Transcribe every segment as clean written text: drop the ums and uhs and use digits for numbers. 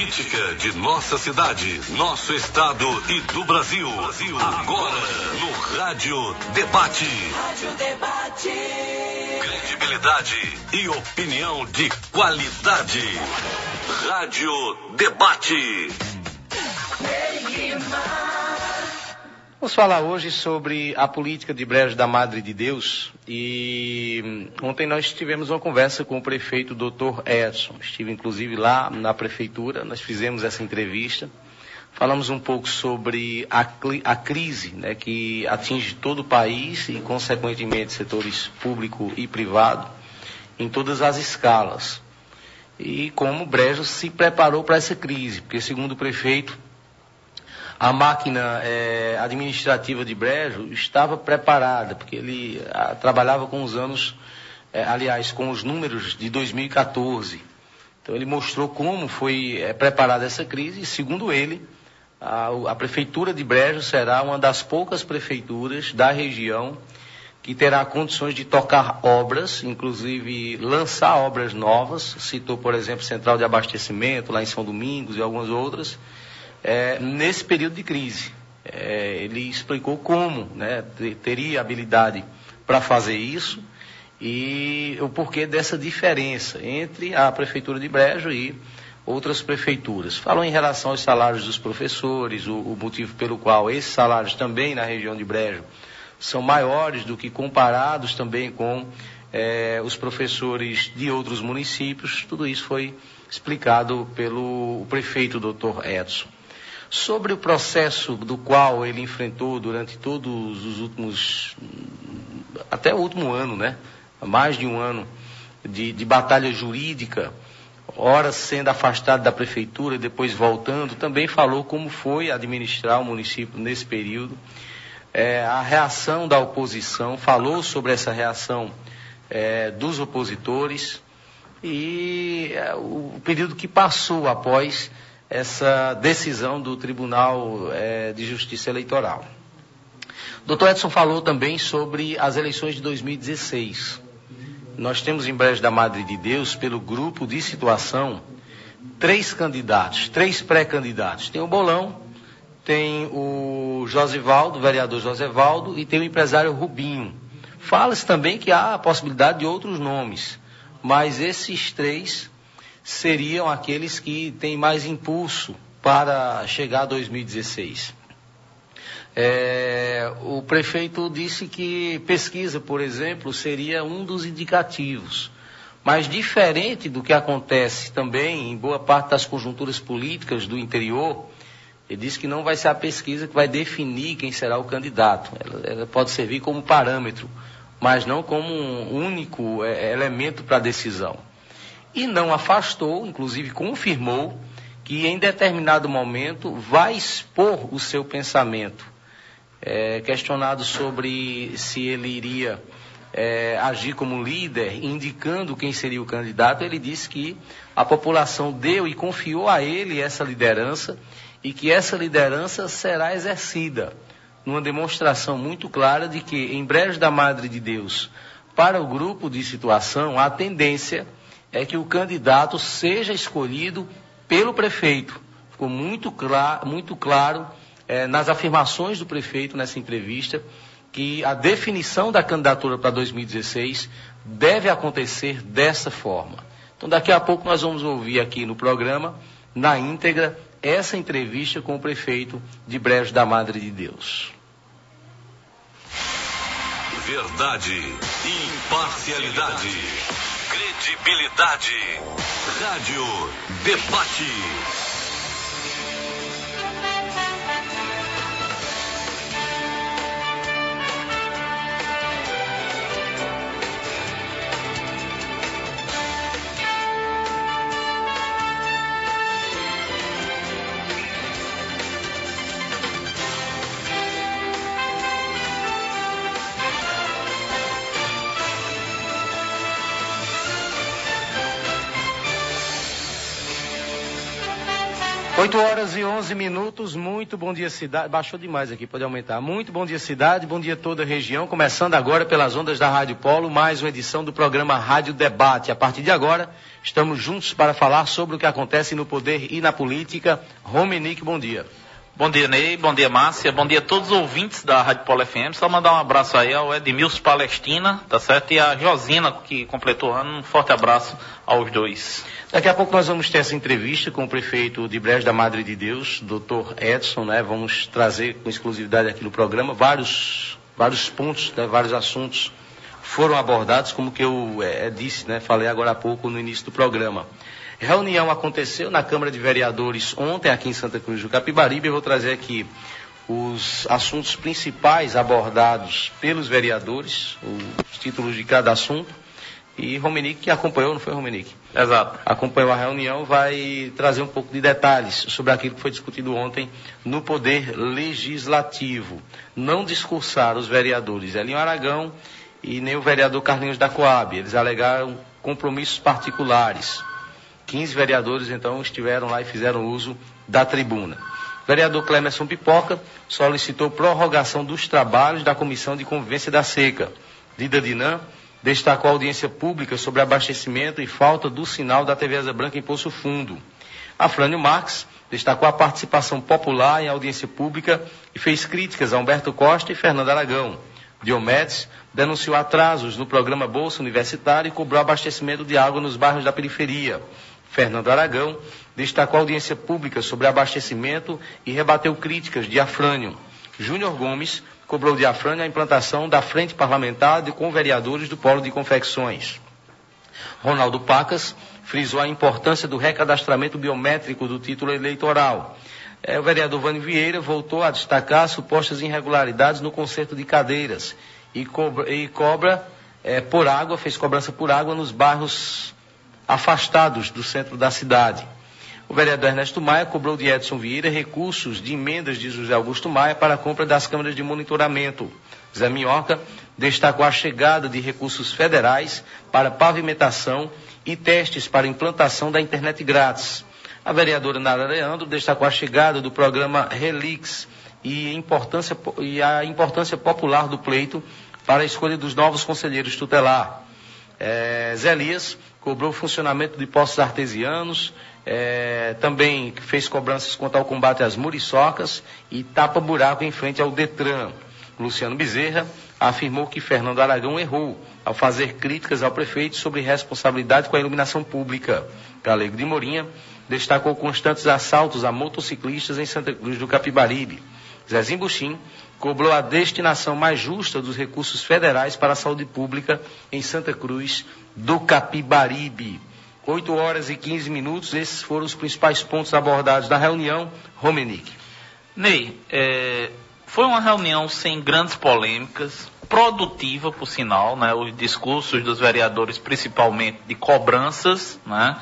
política de nossa cidade, nosso estado e do Brasil. Agora, no Rádio Debate. Rádio Debate. Credibilidade e opinião de qualidade. Rádio Debate. Vamos falar hoje sobre a política de Brejo da Madre de Deus. E ontem nós tivemos uma conversa com o prefeito Dr. Edson. Estive inclusive lá na prefeitura, nós fizemos essa entrevista. Falamos um pouco sobre a crise, né, que atinge todo o país e consequentemente setores público e privado em todas as escalas. E como o Brejo se preparou para essa crise, porque segundo o prefeito, a máquina administrativa de Brejo estava preparada, porque ele trabalhava com os anos, com os números de 2014. Então ele mostrou como foi preparada essa crise e, segundo ele, a prefeitura de Brejo será uma das poucas prefeituras da região que terá condições de tocar obras, inclusive lançar obras novas. Citou, por exemplo, Central de Abastecimento, lá em São Domingos e algumas outras, nesse período de crise. Ele explicou como, né, teria habilidade para fazer isso e o porquê dessa diferença entre a prefeitura de Brejo e outras prefeituras. Falou em relação aos salários dos professores, o motivo pelo qual esses salários também na região de Brejo são maiores do que comparados também com os professores de outros municípios. Tudo isso foi explicado pelo prefeito Dr. Edson. Sobre o processo do qual ele enfrentou durante todos os últimos, até o último ano, né? Mais de um ano de batalha jurídica, ora sendo afastado da prefeitura e depois voltando, também falou como foi administrar o município nesse período. A reação da oposição, falou sobre essa reação dos opositores e o período que passou após essa decisão do Tribunal de Justiça Eleitoral. Dr. Edson falou também sobre as eleições de 2016. Nós temos em Brejo da Madre de Deus, pelo grupo de situação, 3 candidatos, 3 pré-candidatos. Tem o Bolão, tem o Josivaldo, o vereador Josivaldo, e tem o empresário Rubinho. Fala-se também que há a possibilidade de outros nomes, mas esses 3 seriam aqueles que têm mais impulso para chegar a 2016. O prefeito disse que pesquisa, por exemplo, seria um dos indicativos. Mas diferente do que acontece também em boa parte das conjunturas políticas do interior, ele disse que não vai ser a pesquisa que vai definir quem será o candidato. Ela pode servir como parâmetro, mas não como um único elemento para a decisão. E não afastou, inclusive confirmou, que em determinado momento vai expor o seu pensamento. Questionado sobre se ele iria agir como líder, indicando quem seria o candidato, ele disse que a população deu e confiou a ele essa liderança e que essa liderança será exercida numa demonstração muito clara de que em Brejo da Madre de Deus, para o grupo de situação, a tendência é que o candidato seja escolhido pelo prefeito. Ficou muito claro nas afirmações do prefeito nessa entrevista que a definição da candidatura para 2016 deve acontecer dessa forma. Então daqui a pouco nós vamos ouvir aqui no programa, na íntegra, essa entrevista com o prefeito de Brejo da Madre de Deus. Verdade, imparcialidade, credibilidade. Rádio Debate. 8h11, muito bom dia cidade, baixou demais aqui, pode aumentar, muito bom dia cidade, bom dia toda a região, começando agora pelas ondas da Rádio Polo, mais uma edição do programa Rádio Debate. A partir de agora, estamos juntos para falar sobre o que acontece no poder e na política. Romenick, bom dia. Bom dia, Ney, bom dia, Márcia, bom dia a todos os ouvintes da Rádio Polo FM, só mandar um abraço aí ao Edmilson Palestina, tá certo, e a Josina, que completou o ano, um forte abraço aos dois. Daqui a pouco nós vamos ter essa entrevista com o prefeito de Brejo da Madre de Deus, Dr. Edson, né? Vamos trazer com exclusividade aqui no programa vários pontos, né? Vários assuntos foram abordados, como que eu disse, né? Falei agora há pouco no início do programa. Reunião aconteceu na Câmara de Vereadores ontem aqui em Santa Cruz do Capibaribe. Eu vou trazer aqui os assuntos principais abordados pelos vereadores, os títulos de cada assunto. E Romenick, que acompanhou, não foi, Romenick? Exato. Acompanhou a reunião, vai trazer um pouco de detalhes sobre aquilo que foi discutido ontem no Poder Legislativo. Não discursaram os vereadores Elinho Aragão e nem o vereador Carlinhos da Coab. Eles alegaram compromissos particulares. 15 vereadores, então, estiveram lá e fizeram uso da tribuna. O vereador Clemerson Pipoca solicitou prorrogação dos trabalhos da Comissão de Convivência da Seca. Dida Dinan destacou a audiência pública sobre abastecimento e falta do sinal da TV Asa Branca em Poço Fundo. Afrânio Marques destacou a participação popular em audiência pública e fez críticas a Humberto Costa e Fernando Aragão. Diomedes denunciou atrasos no programa Bolsa Universitário e cobrou abastecimento de água nos bairros da periferia. Fernando Aragão destacou a audiência pública sobre abastecimento e rebateu críticas de Afrânio. Júnior Gomes cobrou de Afrânio a implantação da frente parlamentar com vereadores do Polo de Confecções. Ronaldo Pacas frisou a importância do recadastramento biométrico do título eleitoral. O vereador Vânio Vieira voltou a destacar supostas irregularidades no conserto de cadeiras e fez cobrança por água nos bairros afastados do centro da cidade. O vereador Ernesto Maia cobrou de Edson Vieira recursos de emendas de José Augusto Maia para a compra das câmeras de monitoramento. Zé Minhoca destacou a chegada de recursos federais para pavimentação e testes para implantação da internet grátis. A vereadora Nara Leandro destacou a chegada do programa Relix e a importância popular do pleito para a escolha dos novos conselheiros tutelar. Zé Elias cobrou o funcionamento de poços artesianos, também fez cobranças quanto ao combate às muriçocas e tapa-buraco em frente ao Detran. Luciano Bezerra afirmou que Fernando Aragão errou ao fazer críticas ao prefeito sobre responsabilidade com a iluminação pública. Galego de Morinha destacou constantes assaltos a motociclistas em Santa Cruz do Capibaribe. Zezinho Buxim cobrou a destinação mais justa dos recursos federais para a saúde pública em Santa Cruz do Capibaribe. 8h15, esses foram os principais pontos abordados na reunião. Romenick. Ney, foi uma reunião sem grandes polêmicas, produtiva, por sinal, né? Os discursos dos vereadores, principalmente de cobranças, né?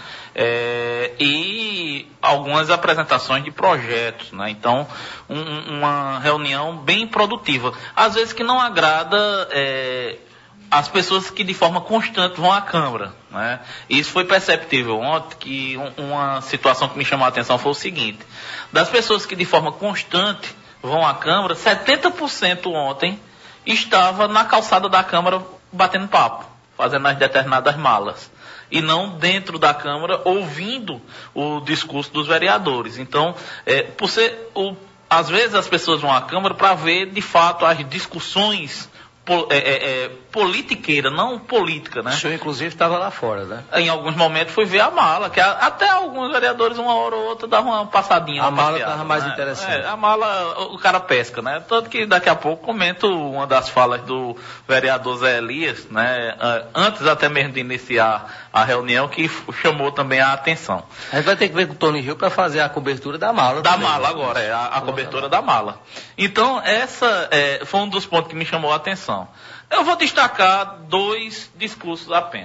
E algumas apresentações de projetos, né? Então, uma reunião bem produtiva. Às vezes que não agrada as pessoas que de forma constante vão à Câmara, né? Isso foi perceptível ontem, que uma situação que me chamou a atenção foi o seguinte: das pessoas que de forma constante vão à Câmara, 70% ontem estava na calçada da Câmara batendo papo, fazendo as determinadas malas, e não dentro da Câmara ouvindo o discurso dos vereadores. Então, às vezes as pessoas vão à Câmara para ver de fato as discussões politiqueira, não política, né? O senhor, inclusive, estava lá fora, né? Em alguns momentos fui ver a mala, que até alguns vereadores, uma hora ou outra, davam uma passadinha. A mala estava mais interessante. A mala, o cara pesca, né? Tanto que daqui a pouco comento uma das falas do vereador Zé Elias, né? Antes até mesmo de iniciar a reunião, que chamou também a atenção. A gente vai ter que ver com o Tony Rio para fazer a cobertura da mala. Da mala agora, a cobertura da mala. Então, essa foi um dos pontos que me chamou a atenção. Eu vou destacar 2 discursos apenas,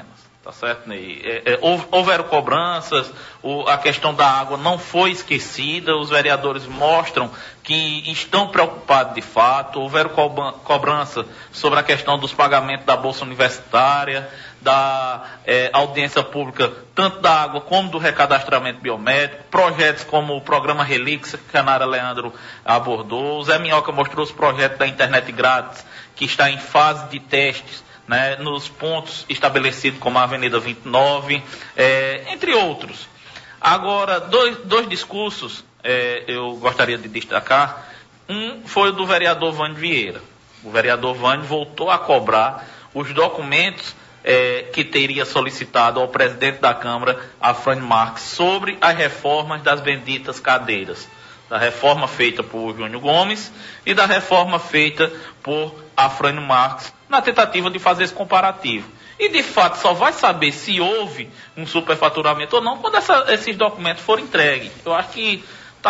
tá certo, Ney? Houveram cobranças, a questão da água não foi esquecida, os vereadores mostram que estão preocupados de fato, houveram cobrança sobre a questão dos pagamentos da Bolsa Universitária, da audiência pública, tanto da água como do recadastramento biométrico, projetos como o programa Relíquia, que a Nara Leandro abordou, o Zé Minhoca mostrou os projetos da internet grátis, que está em fase de testes, né, nos pontos estabelecidos como a Avenida 29, entre outros. Agora, dois discursos eu gostaria de destacar. Um foi o do vereador Vânio Vieira. O vereador Vânio voltou a cobrar os documentos que teria solicitado ao presidente da Câmara, Afrânio Marques, sobre as reformas das benditas cadeiras. Da reforma feita por Júnior Gomes e da reforma feita por Afrânio Marques, na tentativa de fazer esse comparativo. E, de fato, só vai saber se houve um superfaturamento ou não quando esses documentos forem entregues. Eu acho que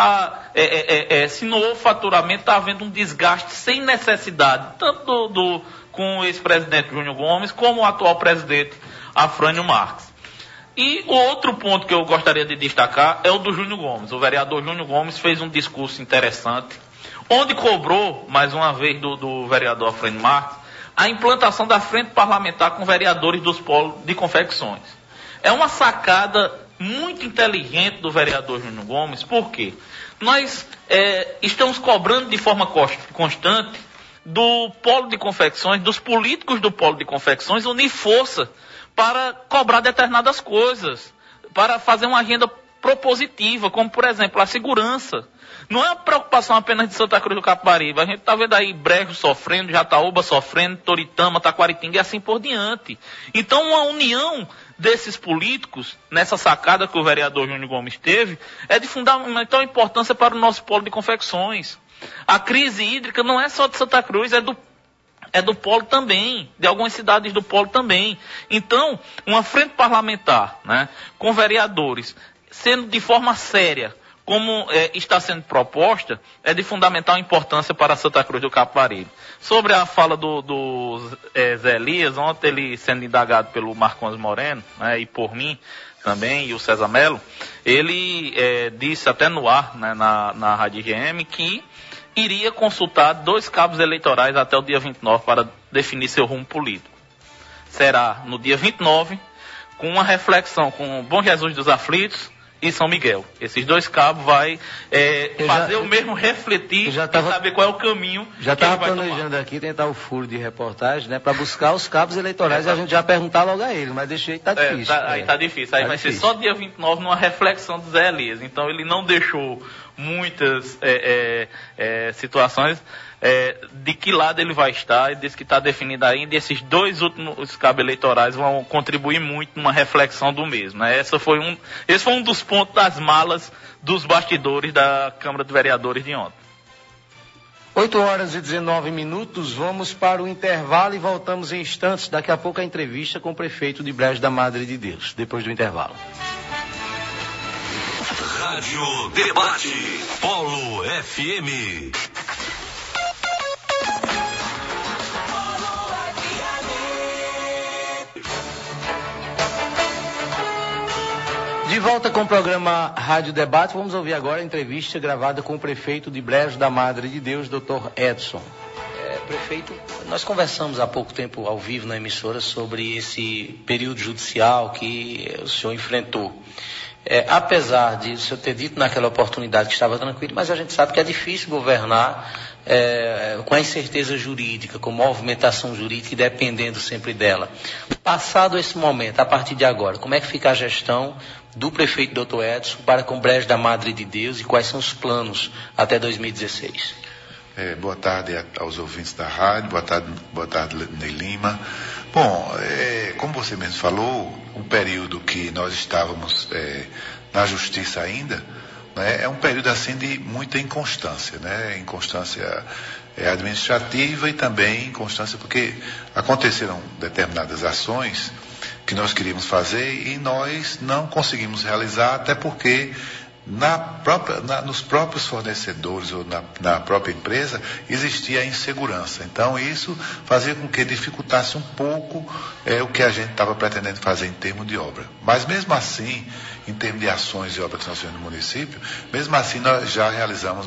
se não houve faturamento, está havendo um desgaste sem necessidade, tanto com o ex-presidente Júnior Gomes, como o atual presidente Afrânio Marques. E o outro ponto que eu gostaria de destacar é o do Júnior Gomes. O vereador Júnior Gomes fez um discurso interessante, onde cobrou, mais uma vez, do vereador Afrânio Marques, a implantação da frente parlamentar com vereadores dos polos de confecções. É uma sacada muito inteligente do vereador Júnior Gomes, porque nós estamos cobrando de forma constante do polo de confecções, dos políticos do polo de confecções, unir força para cobrar determinadas coisas, para fazer uma agenda propositiva, como, por exemplo, a segurança. Não é uma preocupação apenas de Santa Cruz do Capibaribe. A gente está vendo aí Brejo sofrendo, Jataúba sofrendo, Toritama, Taquaritinga e assim por diante. Então, uma união desses políticos, nessa sacada que o vereador Júnior Gomes teve, é de fundamental importância para o nosso polo de confecções. A crise hídrica não é só de Santa Cruz, é do polo também, de algumas cidades do polo também. Então, uma frente parlamentar, né, com vereadores, sendo de forma séria, como está sendo proposta, é de fundamental importância para Santa Cruz do Capibaribe. Sobre a fala do Zé Elias, ontem ele sendo indagado pelo Marcondes Moreno, né, e por mim também, e o César Melo, ele disse até no ar, né, na Rádio GM, que iria consultar 2 cabos eleitorais até o dia 29 para definir seu rumo político. Será no dia 29, com uma reflexão com Bom Jesus dos Aflitos e São Miguel. Esses 2 cabos vai fazer o mesmo refletir e saber qual é o caminho. Já estava planejando aqui tentar o furo de reportagem, né, para buscar os cabos eleitorais e a gente já perguntar logo a ele, mas deixei que tá difícil. Aí tá difícil. Aí vai ser só dia 29 numa reflexão do Zé Elias. Então ele não deixou muitas situações de que lado ele vai estar, ele disse que está definido ainda, e esses 2 últimos cabos eleitorais vão contribuir muito numa reflexão do mesmo. Né? Esse foi um dos pontos das malas dos bastidores da Câmara de Vereadores de ontem. 8h19, vamos para o intervalo e voltamos em instantes. Daqui a pouco a entrevista com o prefeito de Brejo da Madre de Deus, depois do intervalo. Rádio Debate, Polo FM. De volta com o programa Rádio Debate, vamos ouvir agora a entrevista gravada com o prefeito de Brejo da Madre de Deus, Dr. Edson. Prefeito, nós conversamos há pouco tempo ao vivo na emissora sobre esse período judicial que o senhor enfrentou. Apesar de o senhor ter dito naquela oportunidade que estava tranquilo, mas a gente sabe que é difícil governar com a incerteza jurídica, com movimentação jurídica e dependendo sempre dela. Passado esse momento, a partir de agora, como é que fica a gestão do prefeito Dr. Edson para com Brejo da Madre de Deus e quais são os planos até 2016? Boa tarde aos ouvintes da rádio, boa tarde Ney Lima. Bom, como você mesmo falou, o período que nós estávamos na justiça ainda, né, é um período assim de muita inconstância, né? Inconstância administrativa e também inconstância porque aconteceram determinadas ações que nós queríamos fazer e nós não conseguimos realizar, até porque nos próprios fornecedores ou na própria empresa existia a insegurança. Então isso fazia com que dificultasse um pouco o que a gente estava pretendendo fazer em termos de obra. Mas mesmo assim, em termos de ações de obra que nós fizemos no município, mesmo assim nós já realizamos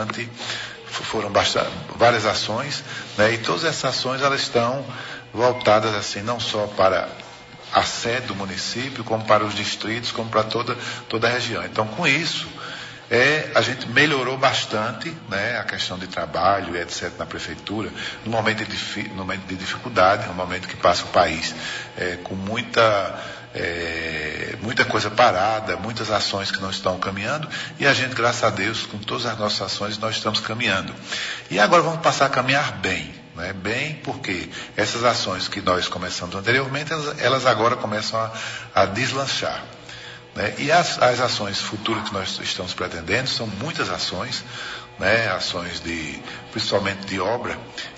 várias ações, né? E todas essas ações elas estão voltadas assim não só para a sede do município, como para os distritos, como para toda a região. Então, com isso, a gente melhorou bastante, né, a questão de trabalho, etc., na prefeitura, no momento de dificuldade, no momento que passa o país com muita coisa parada, muitas ações que não estão caminhando, e a gente, graças a Deus, com todas as nossas ações, nós estamos caminhando. E agora vamos passar a caminhar bem. Bem, porque essas ações que nós começamos anteriormente, elas agora começam a deslanchar. Né? E as ações futuras que nós estamos pretendendo são muitas ações, né? Ações principalmente de obra,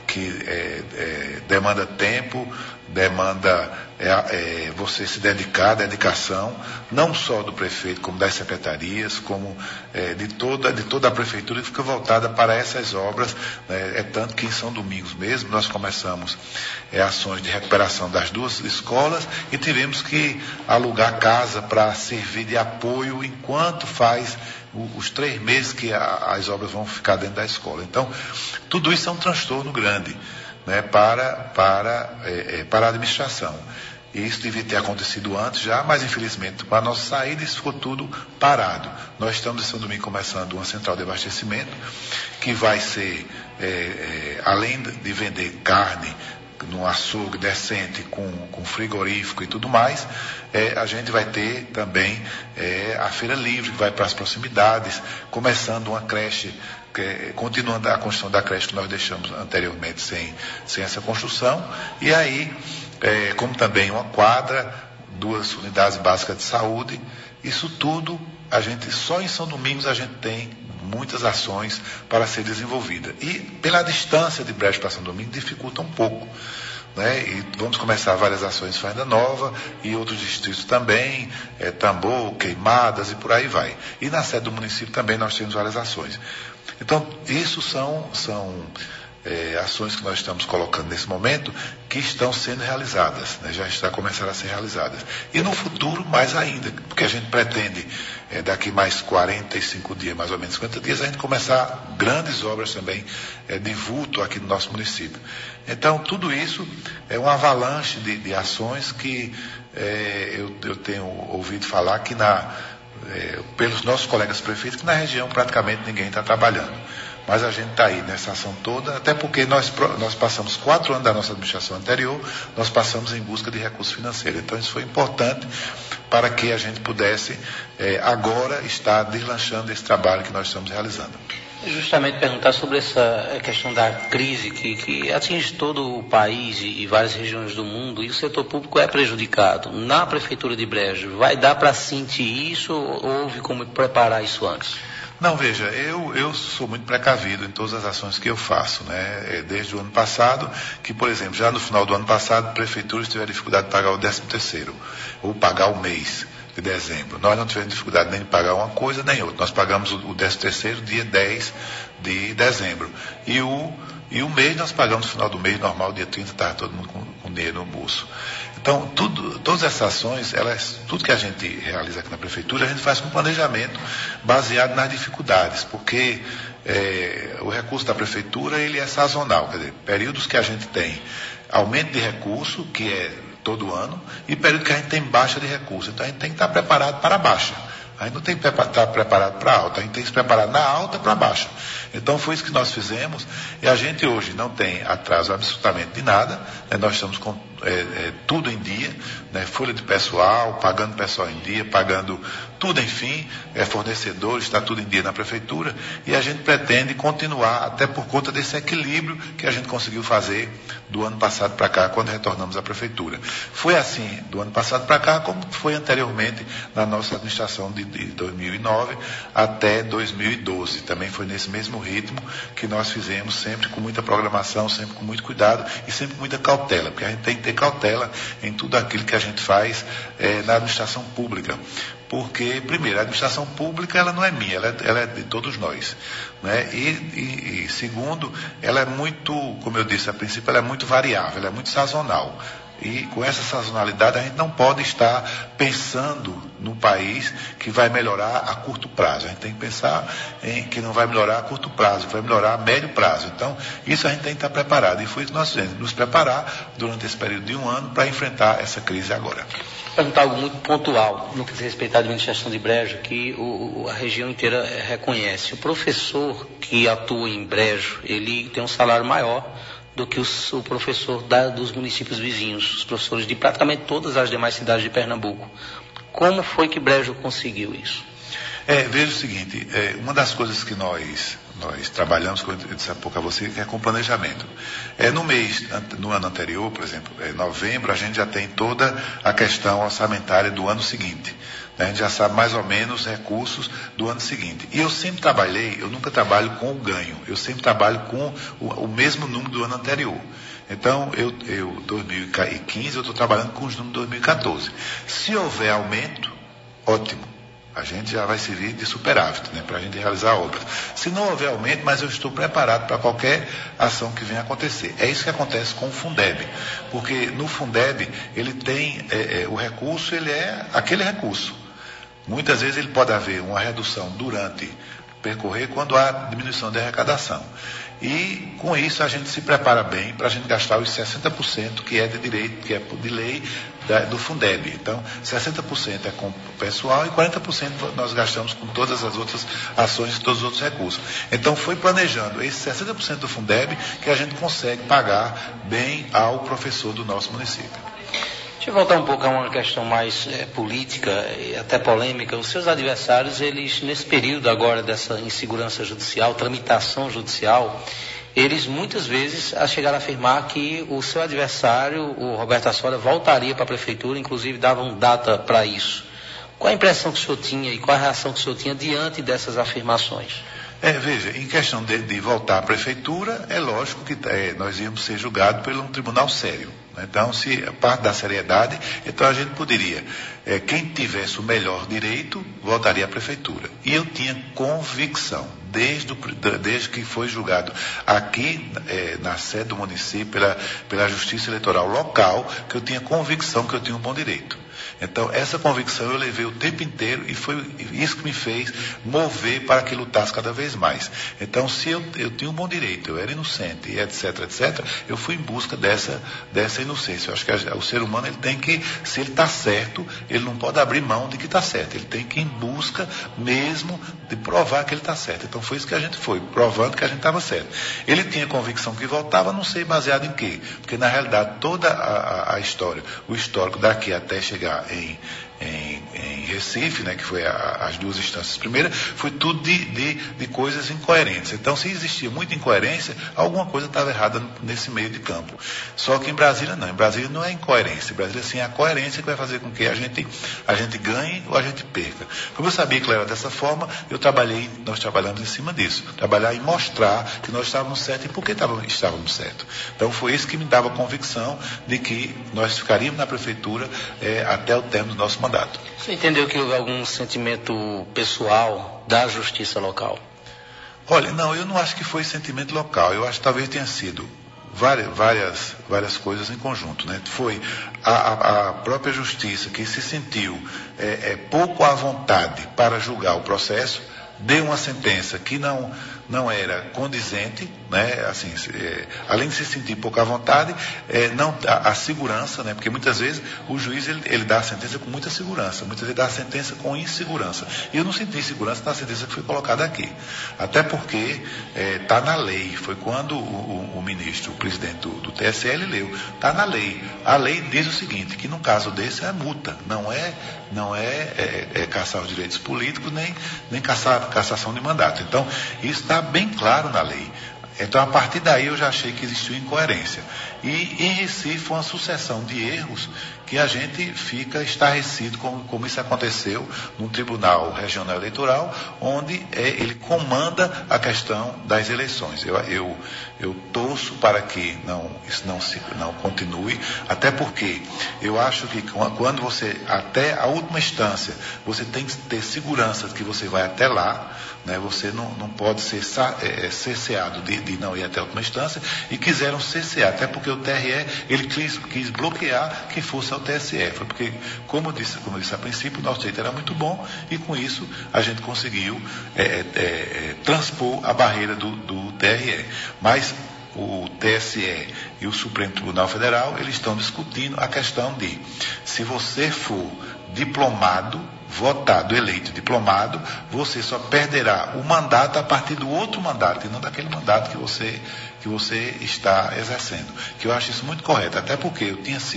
que demanda tempo, demanda você se dedicação, não só do prefeito, como das secretarias, como de toda a prefeitura, que fica voltada para essas obras. Né? Tanto que em São Domingos mesmo, nós começamos ações de recuperação das 2 escolas e tivemos que alugar casa para servir de apoio enquanto faz os 3 meses que as obras vão ficar dentro da escola. Então, tudo isso é um transtorno grande, né, para a administração. E isso devia ter acontecido antes já, mas infelizmente, para a nossa saída, isso ficou tudo parado. Nós estamos em São Domingo começando uma central de abastecimento, que vai ser, além de vender carne num açougue decente, com frigorífico e tudo mais, a gente vai ter também a feira livre, que vai para as proximidades, começando uma creche, continuando a construção da creche que nós deixamos anteriormente sem essa construção, e aí, como também uma quadra, 2 unidades básicas de saúde. Isso tudo, só em São Domingos a gente tem muitas ações para ser desenvolvida. E pela distância de Brejo para São Domingos dificulta um pouco. Né? E vamos começar várias ações em Fazenda Nova e outros distritos também, Tambor, Queimadas e por aí vai. E na sede do município também nós temos várias ações. Então, isso são ações que nós estamos colocando nesse momento que estão sendo realizadas, né? Já está começando a ser realizadas. E no futuro, mais ainda, porque a gente pretende, daqui mais 45 dias, mais ou menos 50 dias, a gente começar grandes obras também de vulto aqui no nosso município. Então, tudo isso é uma avalanche de ações que eu tenho ouvido falar que pelos nossos colegas prefeitos, que na região praticamente ninguém está trabalhando. Mas a gente está aí nessa ação toda, até porque nós passamos 4 anos da nossa administração anterior, nós passamos em busca de recursos financeiros. Então isso foi importante para que a gente pudesse agora estar deslanchando esse trabalho que nós estamos realizando. Justamente perguntar sobre essa questão da crise que atinge todo o país e várias regiões do mundo, e o setor público é prejudicado. Na Prefeitura de Brejo, vai dar para sentir isso ou houve como preparar isso antes? Não, veja, eu sou muito precavido em todas as ações que eu faço, né? Desde o ano passado, que, por exemplo, já no final do ano passado, a Prefeitura teve dificuldade de pagar o 13º, ou pagar o mês de dezembro. Nós não tivemos dificuldade nem de pagar uma coisa nem outra. Nós pagamos o 13º dia 10 de dezembro. E o mês nós pagamos no final do mês, normal, dia 30, estava todo mundo com dinheiro no bolso. Então, todas essas ações, tudo que a gente realiza aqui na Prefeitura, a gente faz com planejamento baseado nas dificuldades, porque o recurso da Prefeitura ele é sazonal, quer dizer, períodos que a gente tem aumento de recurso, que é todo ano, e período que a gente tem baixa de recurso. Então, a gente tem que estar preparado para a baixa. A gente não tem que estar preparado para a alta, a gente tem que se preparar na alta para a baixa. Então foi isso que nós fizemos, e a gente hoje não tem atraso absolutamente de nada, né? Nós estamos com tudo em dia, né? Folha de pessoal, pagando pessoal em dia, pagando tudo, enfim, fornecedores, está tudo em dia na Prefeitura, e a gente pretende continuar, até por conta desse equilíbrio que a gente conseguiu fazer do ano passado para cá, quando retornamos à Prefeitura. Foi assim do ano passado para cá, como foi anteriormente na nossa administração de 2009 até 2012. Também foi nesse mesmo ritmo que nós fizemos, sempre com muita programação, sempre com muito cuidado e sempre com muita cautela, porque a gente tem que ter cautela em tudo aquilo que a gente gente faz na administração pública. Porque, primeiro, a administração pública ela não é minha, ela é de todos nós. Né? E segundo, ela é muito, como eu disse a princípio, ela é muito variável, ela é muito sazonal. E com essa sazonalidade a gente não pode estar pensando no país que vai melhorar a curto prazo. A gente tem que pensar em que não vai melhorar a curto prazo, que vai melhorar a médio prazo. Então, isso a gente tem que estar preparado. E foi isso que nós fizemos, nos preparar durante esse período de um ano para enfrentar essa crise agora. Perguntar algo muito pontual no que diz respeito à administração de Brejo, que a região inteira reconhece. O professor que atua em Brejo, ele tem um salário maior do que o professor dos municípios vizinhos, os professores de praticamente todas as demais cidades de Pernambuco. Como foi que Brejo conseguiu isso? Veja o seguinte, uma das coisas que nós trabalhamos, como eu disse há pouco a você, que é com planejamento. No ano anterior, por exemplo, novembro, a gente já tem toda a questão orçamentária do ano seguinte. A gente já sabe mais ou menos os recursos do ano seguinte. E eu sempre trabalhei, eu nunca trabalho com o ganho, eu sempre trabalho com o mesmo número do ano anterior. Então, 2015, eu estou trabalhando com os números de 2014. Se houver aumento, ótimo. A gente já vai servir de superávit, né, para a gente realizar obras. Se não houver aumento, mas eu estou preparado para qualquer ação que venha acontecer. É isso que acontece com o Fundeb. Porque no Fundeb, ele tem, o recurso, ele é aquele recurso. Muitas vezes ele pode haver uma redução durante percorrer quando há diminuição de arrecadação. E com isso a gente se prepara bem para a gente gastar os 60% que é de direito, que é de lei do Fundeb. Então, 60% é com o pessoal e 40% nós gastamos com todas as outras ações e todos os outros recursos. Então, foi planejando esse 60% do Fundeb que a gente consegue pagar bem ao professor do nosso município. Deixa eu voltar um pouco a uma questão mais política e até polêmica. Os seus adversários, eles, nesse período agora dessa insegurança judicial, tramitação judicial, eles muitas vezes chegaram a afirmar que o seu adversário, o Roberto Assola, voltaria para a prefeitura, inclusive davam data para isso. Qual a impressão que o senhor tinha e qual a reação que o senhor tinha diante dessas afirmações? Veja, em questão de voltar à prefeitura, é lógico que nós íamos ser julgados por um tribunal sério. Então, se parte da seriedade, então a gente poderia, quem tivesse o melhor direito, voltaria à prefeitura. E eu tinha convicção, desde que foi julgado aqui na sede do município, pela Justiça Eleitoral local, que eu tinha convicção que eu tinha um bom direito. Então, essa convicção eu levei o tempo inteiro e foi isso que me fez mover para que lutasse cada vez mais. Então, se eu tinha um bom direito, eu era inocente, e etc, eu fui em busca dessa inocência. Eu acho que o ser humano, ele tem que, se ele está certo, ele não pode abrir mão de que está certo. Ele tem que ir em busca mesmo de provar que ele está certo. Então, foi isso que a gente foi, provando que a gente estava certo. Ele tinha convicção que voltava, não sei baseado em quê. Porque, na realidade, toda a história, o histórico daqui até chegar em Recife, né, que foi as duas instâncias primeiras, foi tudo de coisas incoerentes. Então, se existia muita incoerência, alguma coisa estava errada nesse meio de campo. Só que em Brasília não. Em Brasília não é incoerência. Em Brasília, sim, é a coerência que vai fazer com que a gente ganhe ou a gente perca. Como eu sabia que era dessa forma, nós trabalhamos em cima disso. Trabalhar em mostrar que nós estávamos certos e por que estávamos certos. Então, foi isso que me dava a convicção de que nós ficaríamos na prefeitura até o término do nosso mandato. Você entendeu que houve algum sentimento pessoal da justiça local? Olha, não, eu não acho que foi sentimento local. Eu acho que talvez tenha sido várias coisas em conjunto, né? Foi a própria justiça que se sentiu pouco à vontade para julgar o processo, deu uma sentença que não era condizente, né? Assim, além de se sentir pouco à vontade, a segurança, né? Porque muitas vezes o juiz ele dá a sentença com muita segurança, muitas vezes dá a sentença com insegurança. E eu não senti segurança na sentença que foi colocada aqui. Até porque está na lei. Foi quando o ministro, o presidente do TSE, ele leu. Está na lei. A lei diz o seguinte, que no caso desse é multa, não é caçar os direitos políticos, nem cassação de mandato. Então, isso está bem claro na lei. Então, a partir daí, eu já achei que existiu incoerência. E em Recife, uma sucessão de erros que a gente fica estarrecido como isso aconteceu no Tribunal Regional Eleitoral, onde ele comanda a questão das eleições. Eu torço para que isso não continue, até porque eu acho que quando você, até a última instância, você tem que ter segurança de que você vai até lá, né? Você não pode ser cerceado de não ir até a última instância, e quiseram cercear, até porque o TRE ele quis bloquear que fosse ao TSE. Foi porque, como eu disse a princípio, o nosso jeito era muito bom, e com isso a gente conseguiu transpor a barreira do TRE. Mas o TSE e o Supremo Tribunal Federal, eles estão discutindo a questão de, se você for diplomado, votado, eleito diplomado, você só perderá o mandato a partir do outro mandato, e não daquele mandato que você está exercendo. Que eu acho isso muito correto, até porque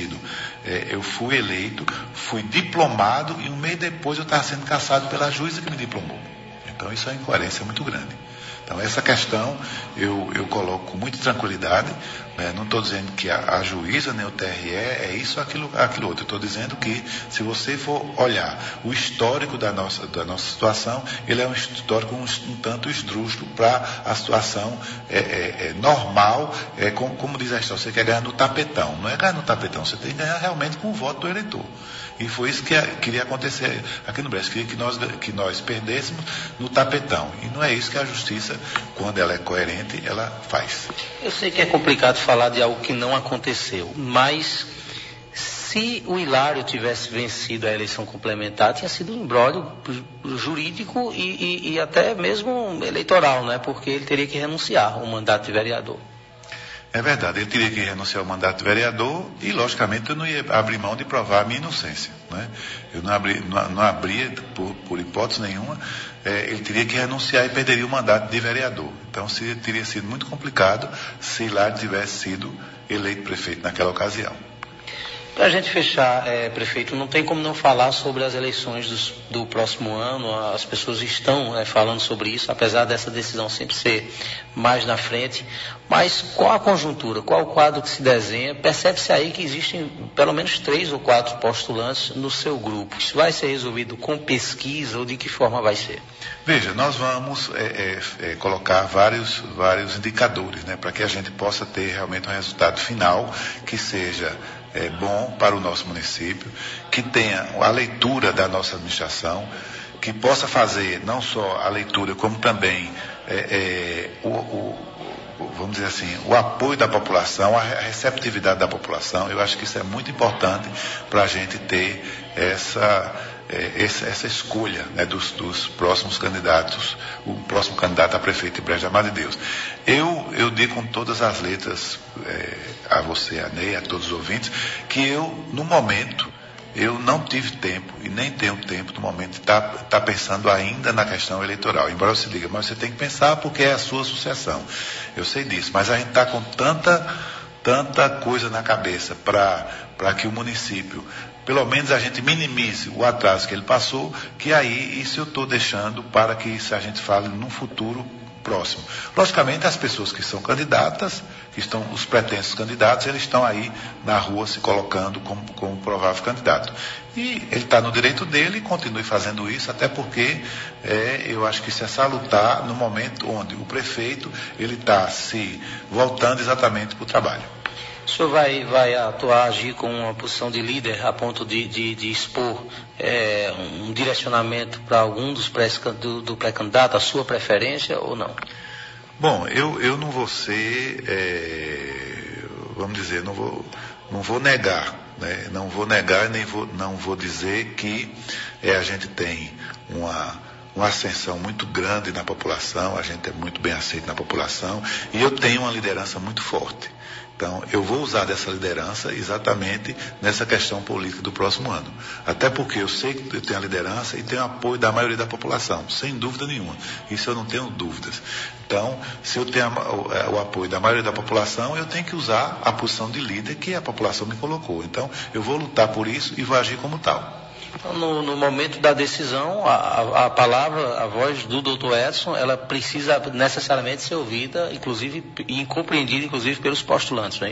eu fui eleito, fui diplomado, e um mês depois eu estava sendo cassado pela juíza que me diplomou. Então isso é uma incoerência muito grande. Então, essa questão eu coloco com muita tranquilidade, né? Não estou dizendo que a juíza nem o TRE é isso ou aquilo outro. Estou dizendo que, se você for olhar o histórico da nossa situação, ele é um histórico um tanto esdrúxulo para a situação normal, como diz a história, você quer ganhar no tapetão. Não é ganhar no tapetão, você tem que ganhar realmente com o voto do eleitor. E foi isso que queria acontecer aqui no Brasil. Queria que nós perdêssemos no tapetão. E não é isso que a justiça, quando ela é coerente, ela faz. Eu sei que é complicado falar de algo que não aconteceu, mas se o Hilário tivesse vencido a eleição complementar, tinha sido um imbróglio jurídico e até mesmo eleitoral, né? Porque ele teria que renunciar ao mandato de vereador. É verdade, ele teria que renunciar ao mandato de vereador, e, logicamente, eu não ia abrir mão de provar a minha inocência, né? Eu não abria, por hipótese nenhuma, ele teria que renunciar e perderia o mandato de vereador. Então, teria sido muito complicado se Hilário tivesse sido eleito prefeito naquela ocasião. Para a gente fechar, prefeito, não tem como não falar sobre as eleições do próximo ano. As pessoas estão falando sobre isso, apesar dessa decisão sempre ser mais na frente. Mas qual a conjuntura, qual o quadro que se desenha? Percebe-se aí que existem pelo menos 3 ou 4 postulantes no seu grupo. Isso vai ser resolvido com pesquisa, ou de que forma vai ser? Veja, nós vamos colocar vários indicadores, né, para que a gente possa ter realmente um resultado final que seja bom para o nosso município, que tenha a leitura da nossa administração, que possa fazer não só a leitura, como também vamos dizer assim, o apoio da população, a receptividade da população. Eu acho que isso é muito importante para a gente ter essa escolha, né, dos próximos candidatos, o próximo candidato a prefeito de Brejo da Madre de Deus. Eu digo com todas as letras, a você, a Ney, a todos os ouvintes, que no momento, eu não tive tempo, e nem tenho tempo no momento de estar pensando ainda na questão eleitoral. Embora você diga, mas você tem que pensar porque é a sua sucessão. Eu sei disso, mas a gente está com tanta coisa na cabeça para que o município, pelo menos a gente minimize o atraso que ele passou, que aí isso eu estou deixando para que isso a gente fale num futuro próximo. Logicamente, as pessoas que são candidatas, os pretensos candidatos, eles estão aí na rua se colocando como provável candidato. E ele está no direito dele e continue fazendo isso, até porque eu acho que isso é salutar no momento onde o prefeito ele está se voltando exatamente para o trabalho. O senhor vai agir com uma posição de líder a ponto de expor um direcionamento para algum do pré-candidato, a sua preferência ou não? Bom, eu não vou ser, vamos dizer, não vou negar, né? Não vou negar, não vou dizer que a gente tem uma ascensão muito grande na população, a gente é muito bem aceito na população, e eu tenho uma liderança muito forte. Então, eu vou usar dessa liderança exatamente nessa questão política do próximo ano. Até porque eu sei que eu tenho a liderança e tenho apoio da maioria da população, sem dúvida nenhuma. Isso eu não tenho dúvidas. Então, se eu tenho o apoio da maioria da população, eu tenho que usar a posição de líder que a população me colocou. Então, eu vou lutar por isso e vou agir como tal. Então, no momento da decisão, a palavra, a voz do Dr. Edson, ela precisa necessariamente ser ouvida, inclusive, e compreendida, inclusive, pelos postulantes, não é isso?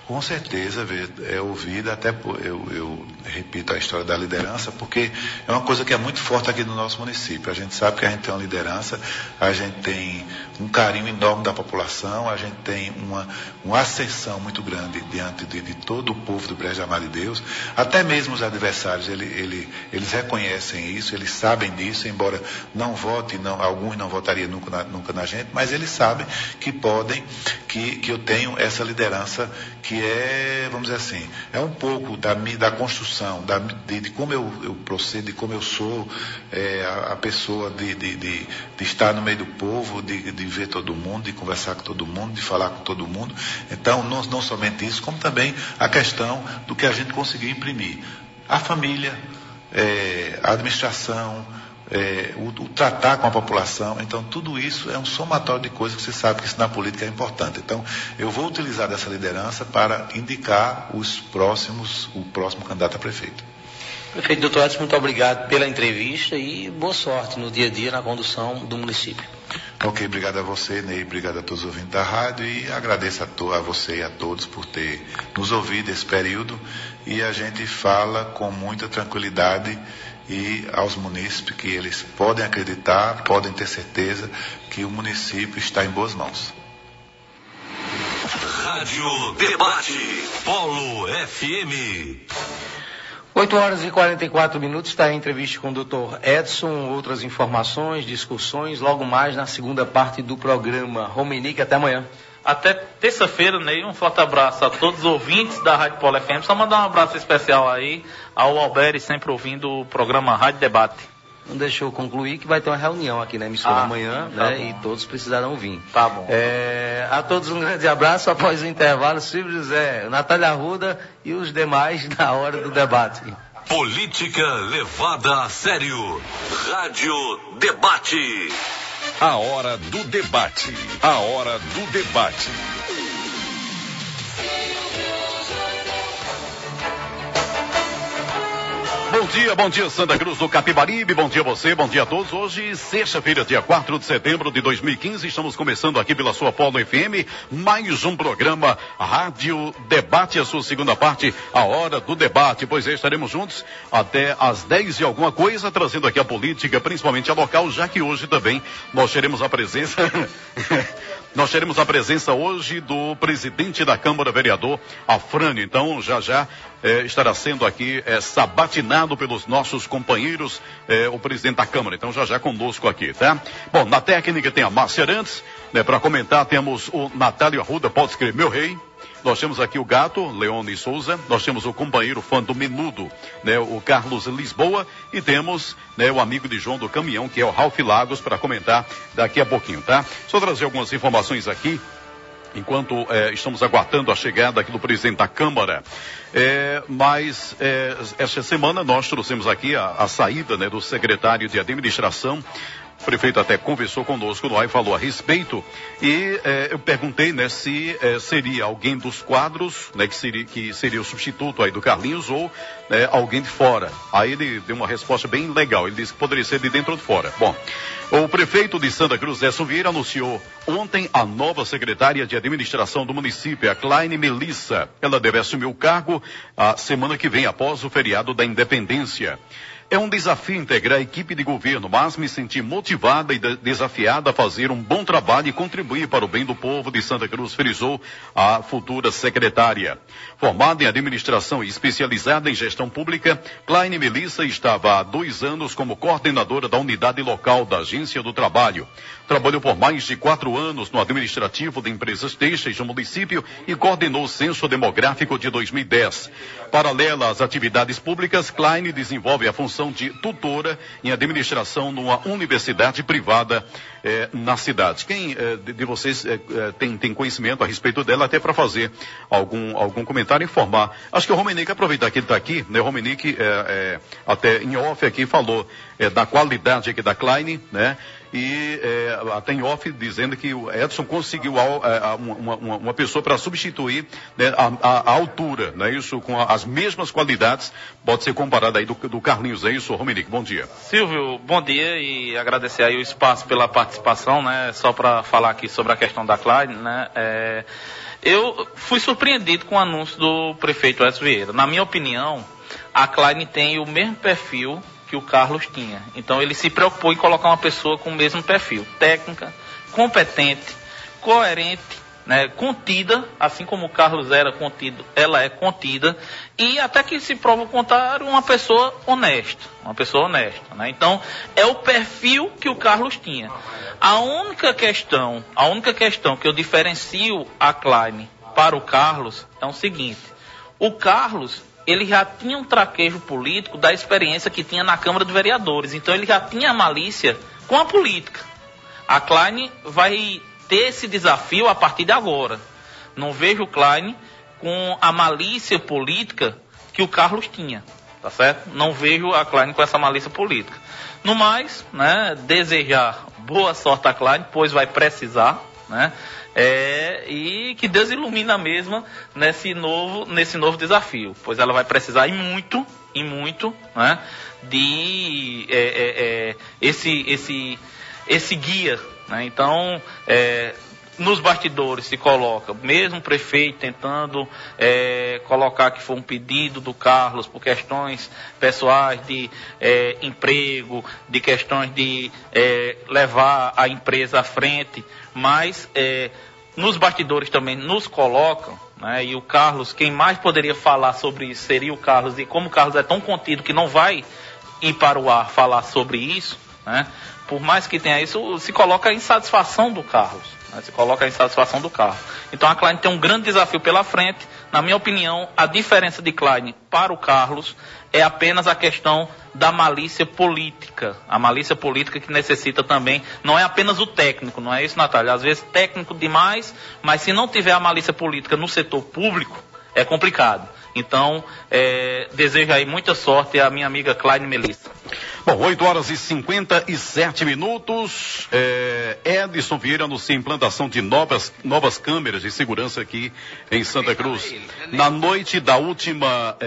Com certeza é ouvida, até eu repito a história da liderança, porque é uma coisa que é muito forte aqui no nosso município. A gente sabe que a gente tem uma liderança, a gente tem um carinho enorme da população, a gente tem uma ascensão muito grande diante de todo o povo do Brejo da Madre de Deus. Até mesmo os adversários, eles reconhecem isso, eles sabem disso, embora não votem, alguns não votariam nunca na gente, mas eles sabem que podem, que eu tenho essa liderança que é, vamos dizer assim, é um pouco da construção, de como eu procedo, de como eu sou, a pessoa de estar no meio do povo, de ver todo mundo, de conversar com todo mundo, de falar com todo mundo. Então, não somente isso, como também a questão do que a gente conseguiu imprimir. A família, a administração, o tratar com a população. Então, tudo isso é um somatório de coisas que você sabe que isso na política é importante. Então, eu vou utilizar dessa liderança para indicar o próximo candidato a prefeito. Prefeito, doutor Edson, muito obrigado pela entrevista e boa sorte no dia a dia na condução do município. Ok, obrigado a você, Ney, obrigado a todos os ouvintes da rádio e agradeço a você e a todos por ter nos ouvido esse período, e a gente fala com muita tranquilidade e aos munícipes que eles podem acreditar, podem ter certeza que o município está em boas mãos. Rádio Debate, Polo FM. 8h44, está a entrevista com o Dr. Edson, outras informações, discussões, logo mais na segunda parte do programa. Romenique, até amanhã. Até terça-feira, Ney, um forte abraço a todos os ouvintes da Rádio Polo FM. Só mandar um abraço especial aí ao Alberi, sempre ouvindo o programa Rádio Debate. Não deixou concluir que vai ter uma reunião aqui na emissora amanhã, tá né? Bom. E todos precisarão vir. Tá bom. A todos um grande abraço. Após o intervalo, Silvio José, Natália Arruda e os demais na hora do debate. Política levada a sério. Rádio Debate. A hora do debate. A hora do debate. Bom dia Santa Cruz do Capibaribe, bom dia a você, bom dia a todos. Hoje, sexta-feira, dia 4 de setembro de 2015, estamos começando aqui pela sua Polo FM, mais um programa Rádio Debate, a sua segunda parte, a hora do debate. Pois estaremos juntos até às 10 e alguma coisa, trazendo aqui a política, principalmente a local, já que hoje também nós teremos a presença... Nós teremos a presença hoje do presidente da Câmara, vereador Afrânio. Então, já estará sendo aqui sabatinado pelos nossos companheiros, o presidente da Câmara. Então, já conosco aqui, tá? Bom, na técnica tem a Márcia Arantes, né? Para comentar, temos o Natálio Arruda, pode escrever, meu rei. Nós temos aqui o gato, Leone Souza, nós temos o companheiro fã do Menudo, né, o Carlos Lisboa, e temos, né, o amigo de João do Caminhão, que é o Ralf Lagos, para comentar daqui a pouquinho, tá? Só trazer algumas informações aqui, enquanto estamos aguardando a chegada aqui do presidente da Câmara. Mas esta semana nós trouxemos aqui a saída, né, do secretário de administração. O prefeito até conversou conosco no ar e falou a respeito, e eu perguntei, né, se seria alguém dos quadros, né, que seria o substituto aí do Carlinhos, ou alguém de fora. Aí ele deu uma resposta bem legal, ele disse que poderia ser de dentro ou de fora. Bom, o prefeito de Santa Cruz, Edson Vieira, anunciou ontem a nova secretária de administração do município, a Kleine Melissa. Ela deve assumir o cargo a semana que vem, após o feriado da Independência. É um desafio integrar a equipe de governo, mas me senti motivada e desafiada a fazer um bom trabalho e contribuir para o bem do povo de Santa Cruz, frisou a futura secretária. Formada em administração e especializada em gestão pública, Kleine Melissa estava há 2 anos como coordenadora da unidade local da Agência do Trabalho. Trabalhou por mais de 4 anos no administrativo de empresas têxteis do município e coordenou o censo demográfico de 2010. Paralela às atividades públicas, Kleine desenvolve a função de tutora em administração numa universidade privada na cidade. Quem de vocês tem conhecimento a respeito dela, até para fazer algum comentário e informar? Acho que o Romenique, aproveitar que ele está aqui, né? O Romenique até em off aqui falou da qualidade aqui da Kleine, né? E até em off dizendo que o Edson conseguiu uma pessoa para substituir, né, a altura, né? Isso com as mesmas qualidades, pode ser comparado aí do Carlinhos, é isso, Romenique? Bom dia. Silvio, bom dia e agradecer aí o espaço pela participação, né? Só para falar aqui sobre a questão da Kleine, né? Eu fui surpreendido com o anúncio do prefeito Edson Vieira. Na minha opinião, a Klein tem o mesmo perfil que o Carlos tinha. Então ele se preocupou em colocar uma pessoa com o mesmo perfil. Técnica, competente, coerente, né, contida, assim como o Carlos era contido, ela é contida, e até que se prova o contrário, uma pessoa honesta, né? Então, é o perfil que o Carlos tinha. A única questão que eu diferencio a Klein para o Carlos é o seguinte: o Carlos, ele já tinha um traquejo político da experiência que tinha na Câmara de Vereadores, então ele já tinha malícia com a política. A Klein vai ter esse desafio a partir de agora. Não vejo o Klein com a malícia política que o Carlos tinha, tá certo? Não vejo a Klein com essa malícia política. No mais, né, desejar boa sorte a Klein, pois vai precisar, né? E que Deus ilumina a mesma nesse novo desafio, pois ela vai precisar e muito, né, de esse guia, né? Então, nos bastidores se coloca, mesmo o prefeito tentando colocar que foi um pedido do Carlos por questões pessoais de emprego, de questões de levar a empresa à frente, mas nos bastidores também nos colocam, né? E o Carlos, quem mais poderia falar sobre isso seria o Carlos, e como o Carlos é tão contido que não vai ir para o ar falar sobre isso, né? Por mais que tenha isso, se coloca a insatisfação do Carlos. Né? Então a Klein tem um grande desafio pela frente. Na minha opinião, a diferença de Klein para o Carlos é apenas a questão da malícia política. A malícia política que necessita também, não é apenas o técnico, não é isso, Natália? Às vezes técnico demais, mas se não tiver a malícia política no setor público, é complicado. Então, desejo aí muita sorte à minha amiga Klein Melissa. Bom, 8h57. Edson Vieira anuncia a implantação de novas câmeras de segurança aqui em Santa Cruz. Na noite da última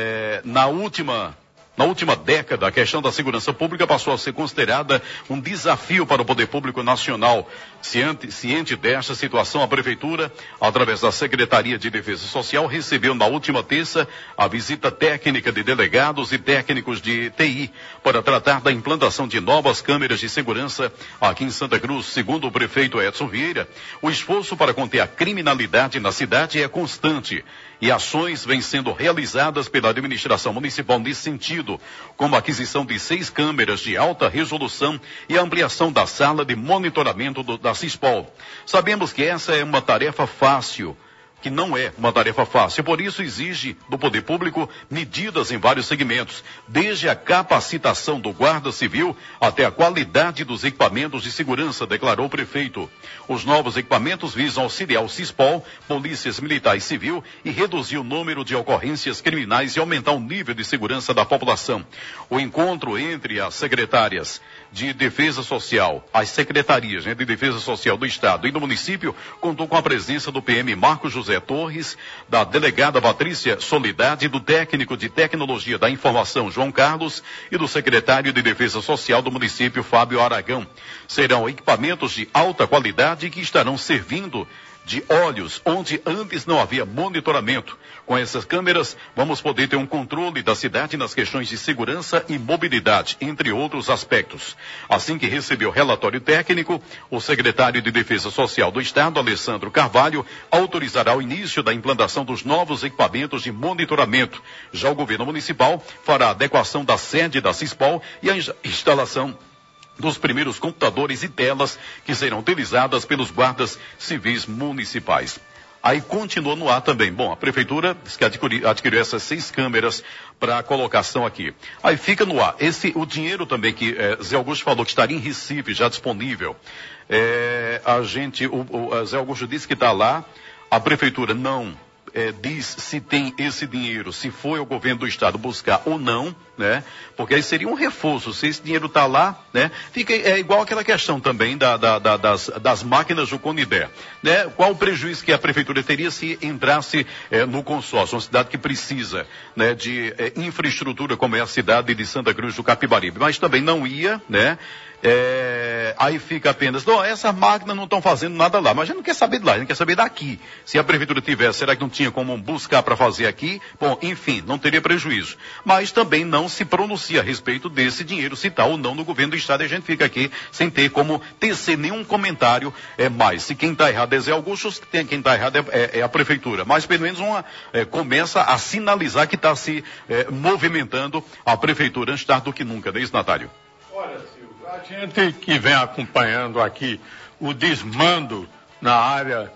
década, a questão da segurança pública passou a ser considerada um desafio para o poder público nacional. Ciente desta situação, a Prefeitura, através da Secretaria de Defesa Social, recebeu na última terça a visita técnica de delegados e técnicos de TI para tratar da implantação de novas câmeras de segurança aqui em Santa Cruz. Segundo o prefeito Edson Vieira, o esforço para conter a criminalidade na cidade é constante e ações vêm sendo realizadas pela administração municipal nesse sentido, como a aquisição de 6 câmeras de alta resolução e a ampliação da sala de monitoramento da CISPOL. Sabemos que essa é uma tarefa fácil, que não é uma tarefa fácil, por isso exige do poder público medidas em vários segmentos, desde a capacitação do guarda civil até a qualidade dos equipamentos de segurança, declarou o prefeito. Os novos equipamentos visam auxiliar o CISPOL, polícias militar e civil, e reduzir o número de ocorrências criminais e aumentar o nível de segurança da população. O encontro entre as secretárias de Defesa Social, as secretarias de Defesa Social do Estado e do município, contou com a presença do PM Marcos José Torres, da delegada Patrícia Soledade, do técnico de Tecnologia da Informação João Carlos e do secretário de Defesa Social do município Fábio Aragão. Serão equipamentos de alta qualidade que estarão servindo de olhos onde antes não havia monitoramento. Com essas câmeras, vamos poder ter um controle da cidade nas questões de segurança e mobilidade, entre outros aspectos. Assim que recebeu o relatório técnico, o secretário de Defesa Social do Estado, Alessandro Carvalho, autorizará o início da implantação dos novos equipamentos de monitoramento. Já o governo municipal fará a adequação da sede da CISPOL e a instalação dos primeiros computadores e telas que serão utilizadas pelos guardas civis municipais. Aí continua no ar também. Bom, a prefeitura diz que adquiriu essas 6 câmeras para colocação aqui. Aí fica no ar. O dinheiro também que Zé Augusto falou que estaria em Recife, já disponível. Zé Augusto disse que está lá. A prefeitura não diz se tem esse dinheiro, se foi ao governo do estado buscar ou não, né? Porque aí seria um reforço, se esse dinheiro está lá, né? Fica igual aquela questão também das máquinas do Conidé, né? Qual o prejuízo que a prefeitura teria se entrasse no consórcio, uma cidade que precisa, né, de infraestrutura como é a cidade de Santa Cruz do Capibaribe, mas também não ia, né? Aí fica apenas, não, essas máquinas não estão fazendo nada lá, mas a gente não quer saber de lá, a gente quer saber daqui. Se a prefeitura tivesse, será que não tinha como buscar para fazer aqui? Bom, enfim, não teria prejuízo. Mas também não se pronuncia a respeito desse dinheiro, se está ou não no governo do estado, e a gente fica aqui sem ter como tecer nenhum comentário mais. Se quem está errado é Zé Augusto, quem está errado é a prefeitura. Mas pelo menos começa a sinalizar que está se movimentando a prefeitura antes tarde do que nunca, não é isso, Natália? Olha, Silvio, a gente que vem acompanhando aqui o desmando na área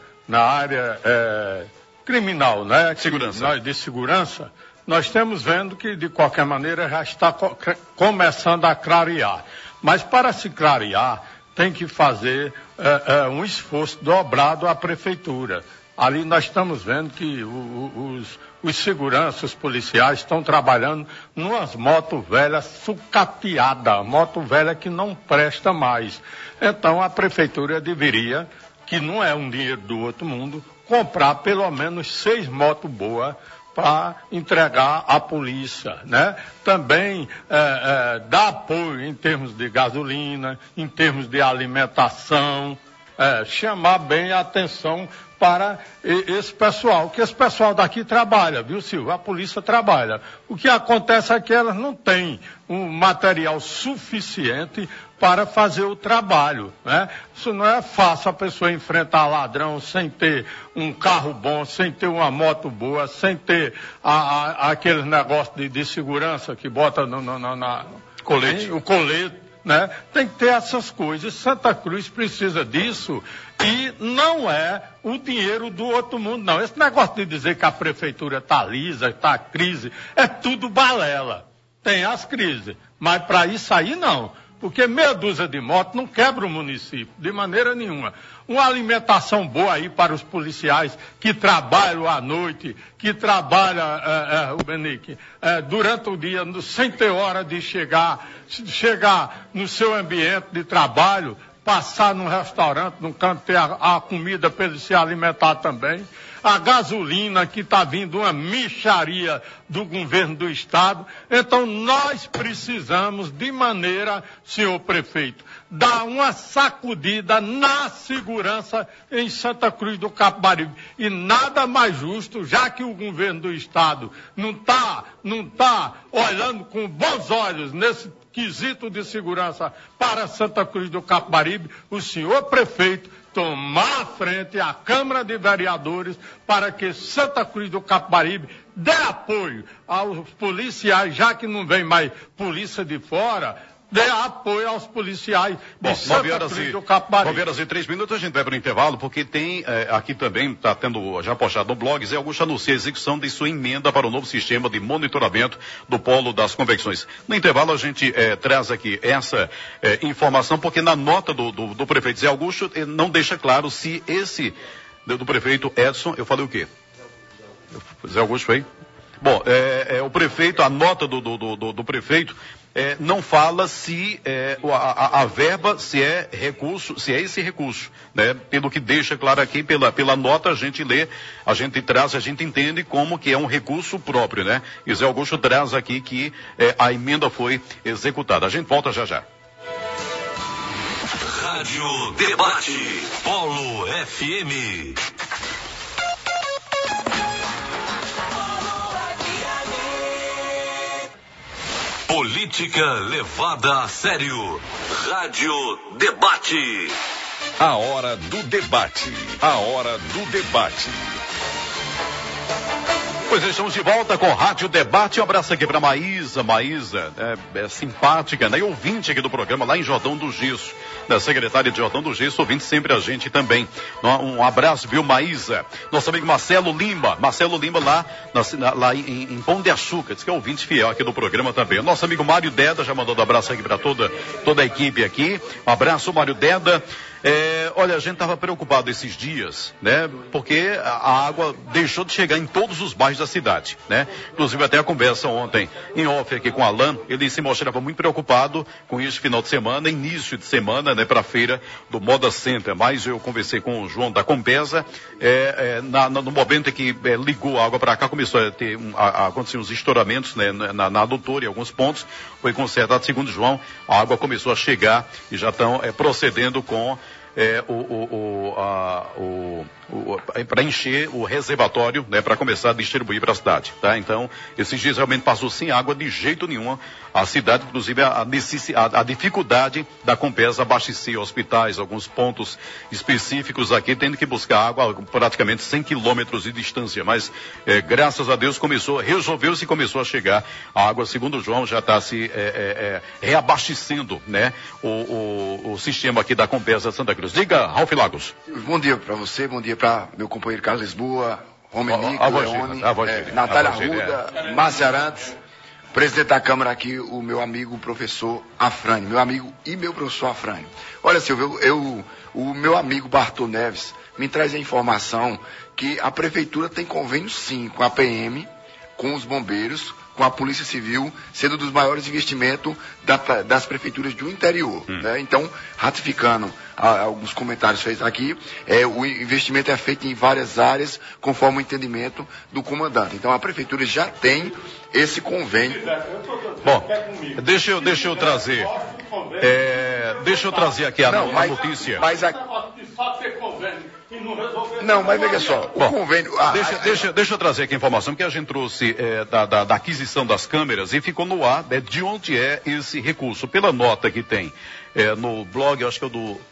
criminal, né? Segurança. De segurança, nós estamos vendo que, de qualquer maneira, já está começando a clarear. Mas para se clarear, tem que fazer um esforço dobrado à prefeitura. Ali nós estamos vendo que os seguranças, os policiais estão trabalhando numas motos velhas sucateadas, moto velha que não presta mais. Então a prefeitura deveria, que não é um dinheiro do outro mundo, comprar pelo menos 6 motos boas para entregar à polícia, né? Também dar apoio em termos de gasolina, em termos de alimentação, chamar bem a atenção para esse pessoal, que esse pessoal daqui trabalha, viu, Silvio? A polícia trabalha. O que acontece é que elas não têm um material suficiente para fazer o trabalho, né? Isso não é fácil a pessoa enfrentar ladrão sem ter um carro bom, sem ter uma moto boa, sem ter aqueles negócios de segurança que bota na colete. O colete, né? Tem que ter essas coisas. Santa Cruz precisa disso e não é o dinheiro do outro mundo, não. Esse negócio de dizer que a prefeitura está lisa, está crise, é tudo balela. Tem as crises, mas para isso aí não. Porque meia dúzia de motos não quebra o município, de maneira nenhuma. Uma alimentação boa aí para os policiais que trabalham à noite, que trabalham, durante o dia, sem ter hora de chegar no seu ambiente de trabalho, passar num restaurante, num canto, ter a comida para ele se alimentar também. A gasolina que está vindo uma mixaria do governo do estado. Então nós precisamos, de maneira, senhor prefeito, dar uma sacudida na segurança em Santa Cruz do Capibaribe. E nada mais justo, já que o governo do estado não está olhando com bons olhos nesse quesito de segurança para Santa Cruz do Capibaribe, o senhor prefeito tomar à frente a Câmara de Vereadores para que Santa Cruz do Capibaribe dê apoio aos policiais, já que não vem mais polícia de fora, dê apoio aos policiais de Santa Cruz do Capibaribe. 9h03, a gente vai para o intervalo, porque tem aqui também, está tendo já postado no blog, Zé Augusto anuncia a execução de sua emenda para o novo sistema de monitoramento do polo das convecções. No intervalo a gente traz aqui essa informação, porque na nota do prefeito Zé Augusto não deixa claro se esse do prefeito Edson, eu falei o quê? Zé Augusto foi? Bom, o prefeito, a nota do prefeito não fala se a verba, se é recurso, se é esse recurso, né? Pelo que deixa claro aqui pela nota, a gente lê, a gente traz, a gente entende como que é um recurso próprio, né? E Zé Augusto traz aqui que a emenda foi executada. A gente volta já já. Rádio Debate, Polo FM. Política levada a sério. Rádio Debate. A hora do debate. A hora do debate. Pois estamos de volta com Rádio Debate. Um abraço aqui para Maísa. Maísa é simpática, né? E ouvinte aqui do programa lá em Jordão do Gesso. Da secretária de Jordão do Gesso, ouvindo sempre a gente também. Um abraço, viu, Maísa? Nosso amigo Marcelo Lima lá em Pão de Açúcar, diz que é ouvinte fiel aqui do programa também. O nosso amigo Mário Deda já mandou um abraço aqui para toda a equipe aqui. Um abraço, Mário Deda. Olha, a gente estava preocupado esses dias, né? Porque a água deixou de chegar em todos os bairros da cidade, né? Inclusive até a conversa ontem em off aqui com o Alain, ele se mostrava muito preocupado com esse final de semana, início de semana, né? Para a feira do Moda Center. Mas eu conversei com o João da Compesa, no momento em que ligou a água para cá, começou a acontecer uns estouramentos, né? Na adutora, em alguns pontos, foi consertado, segundo o João, a água começou a chegar e já estão procedendo com para encher o reservatório, né, para começar a distribuir para a cidade, tá? Então, esses dias realmente passou sem água de jeito nenhum a cidade, inclusive a dificuldade da Compesa abastecer hospitais, alguns pontos específicos aqui, tendo que buscar água praticamente 100 quilômetros de distância, mas graças a Deus resolveu-se e começou a chegar a água, segundo o João, já está se reabastecendo, né, o sistema aqui da Compesa Santa Cruz. Diga, Ralf Lagos. Bom dia para você, bom dia para meu companheiro Carlos Lisboa, Romenico, Leone, Natália Arruda, Márcia Arantes, presidente da Câmara aqui, o meu amigo professor Afrânio, meu amigo e meu professor Afrânio. Olha, Silvio, o meu amigo Bartô Neves me traz a informação que a prefeitura tem convênio sim com a PM, com os bombeiros, com a Polícia Civil, sendo dos maiores investimentos das prefeituras do interior. Né? Então, ratificando alguns comentários feitos aqui, o investimento é feito em várias áreas, conforme o entendimento do comandante. Então, a prefeitura já tem esse convênio. Bom, deixa eu trazer. Deixa eu trazer aqui a notícia. Não, mas veja só, o convênio... Deixa eu trazer aqui a informação que a gente trouxe da aquisição das câmeras e ficou no ar, de onde é esse recurso. Pela nota que tem no blog, acho que é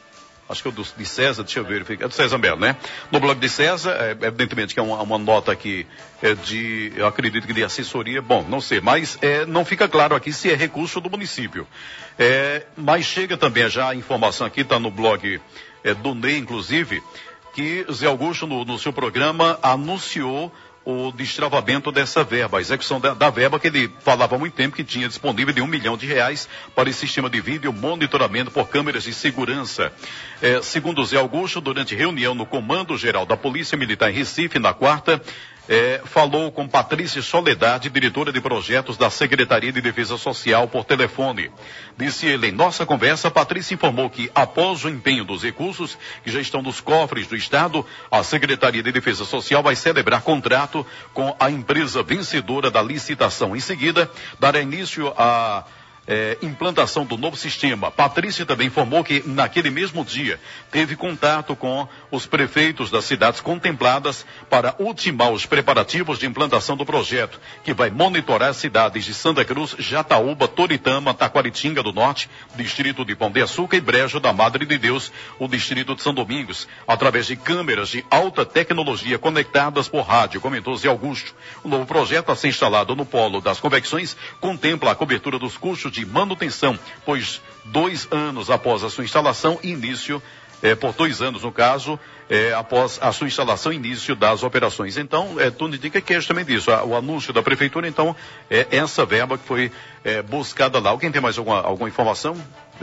o de César, deixa eu verificar, é do César Melo, né? No blog de César, evidentemente que é uma nota aqui eu acredito que de assessoria, bom, não sei, mas não fica claro aqui se é recurso do município. Mas chega também já a informação aqui, está no blog do Ney, inclusive, que Zé Augusto, no seu programa, anunciou o destravamento dessa verba, a execução da verba que ele falava há muito tempo que tinha disponível de R$1 milhão para esse sistema de vídeo monitoramento por câmeras de segurança. Segundo Zé Augusto, durante reunião no Comando Geral da Polícia Militar em Recife, na quarta, falou com Patrícia Soledade, diretora de projetos da Secretaria de Defesa Social, por telefone. Disse ele, em nossa conversa, Patrícia informou que, após o empenho dos recursos que já estão nos cofres do Estado, a Secretaria de Defesa Social vai celebrar contrato com a empresa vencedora da licitação. Em seguida, dará início à implantação do novo sistema. Patrícia também informou que, naquele mesmo dia, teve contato com os prefeitos das cidades contempladas para ultimar os preparativos de implantação do projeto, que vai monitorar as cidades de Santa Cruz, Jataúba, Toritama, Taquaritinga do Norte, distrito de Pão de Açúcar e Brejo da Madre de Deus, o distrito de São Domingos, através de câmeras de alta tecnologia conectadas por rádio, comentou Zé Augusto. O novo projeto a ser instalado no Polo das Convecções contempla a cobertura dos custos de manutenção, pois 2 anos após a sua instalação, por 2 anos no caso, após a sua instalação, início das operações. Então, tudo indica que é justamente isso, o anúncio da prefeitura, então, essa verba que foi buscada lá. Alguém tem mais alguma informação?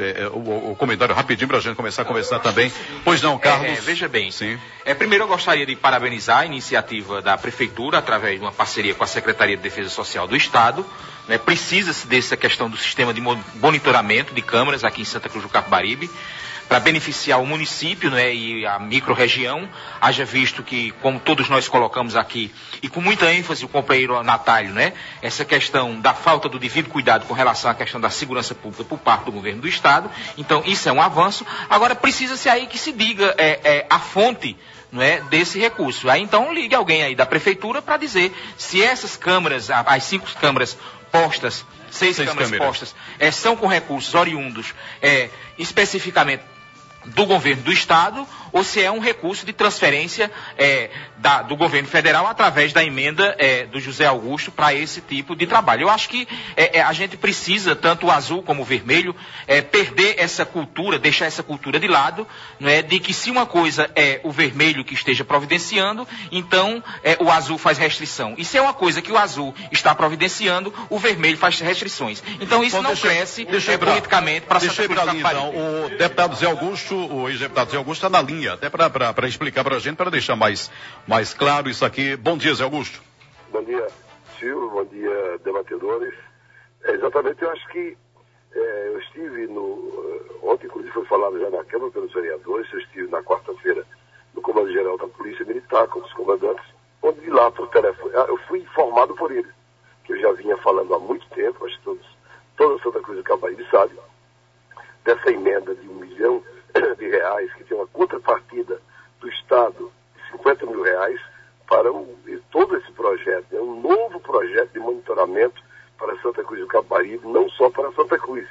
O comentário rapidinho para a gente começar a conversar também. Pois não, Carlos? Veja bem, sim. Primeiro eu gostaria de parabenizar a iniciativa da Prefeitura, através de uma parceria com a Secretaria de Defesa Social do Estado. Precisa-se dessa questão do sistema de monitoramento de câmeras aqui em Santa Cruz do Capibaribe, para beneficiar o município, e a microrregião, haja visto que, como todos nós colocamos aqui, e com muita ênfase o companheiro Natálio, essa questão da falta do devido cuidado com relação à questão da segurança pública por parte do governo do Estado. Então, isso é um avanço. Agora, precisa-se aí que se diga a fonte desse recurso. Aí, então, ligue alguém aí da Prefeitura para dizer se essas câmeras, as 5 câmeras postas, 6 câmeras postas, são com recursos oriundos especificamente do governo do Estado, ou se é um recurso de transferência do governo federal através da emenda do José Augusto para esse tipo de trabalho. Eu acho que a gente precisa, tanto o azul como o vermelho, perder essa cultura, deixar essa cultura de lado, não é, de que se uma coisa é o vermelho que esteja providenciando, então o azul faz restrição. E se é uma coisa que o azul está providenciando, o vermelho faz restrições. Então isso não cresce politicamente para Santa Cruz do Capibaribe. Então, o deputado Zé Augusto, o ex-deputado Zé Augusto está na linha, até para explicar para a gente, para deixar mais claro isso aqui. Bom dia, Zé Augusto. Bom dia, Silvio, bom dia, debatedores. Exatamente, eu acho que eu estive ontem, inclusive foi falado já na Câmara pelos vereadores, eu estive na quarta-feira no Comando Geral da Polícia Militar com os comandantes, onde de lá por telefone, eu fui informado por eles, que eu já vinha falando há muito tempo, acho que toda Santa Cruz do Capibaribe sabe, dessa emenda de R$1 milhão que tem uma contrapartida do Estado de R$50 mil para todo esse projeto. É um novo projeto de monitoramento para Santa Cruz do Capibaribe, não só para Santa Cruz.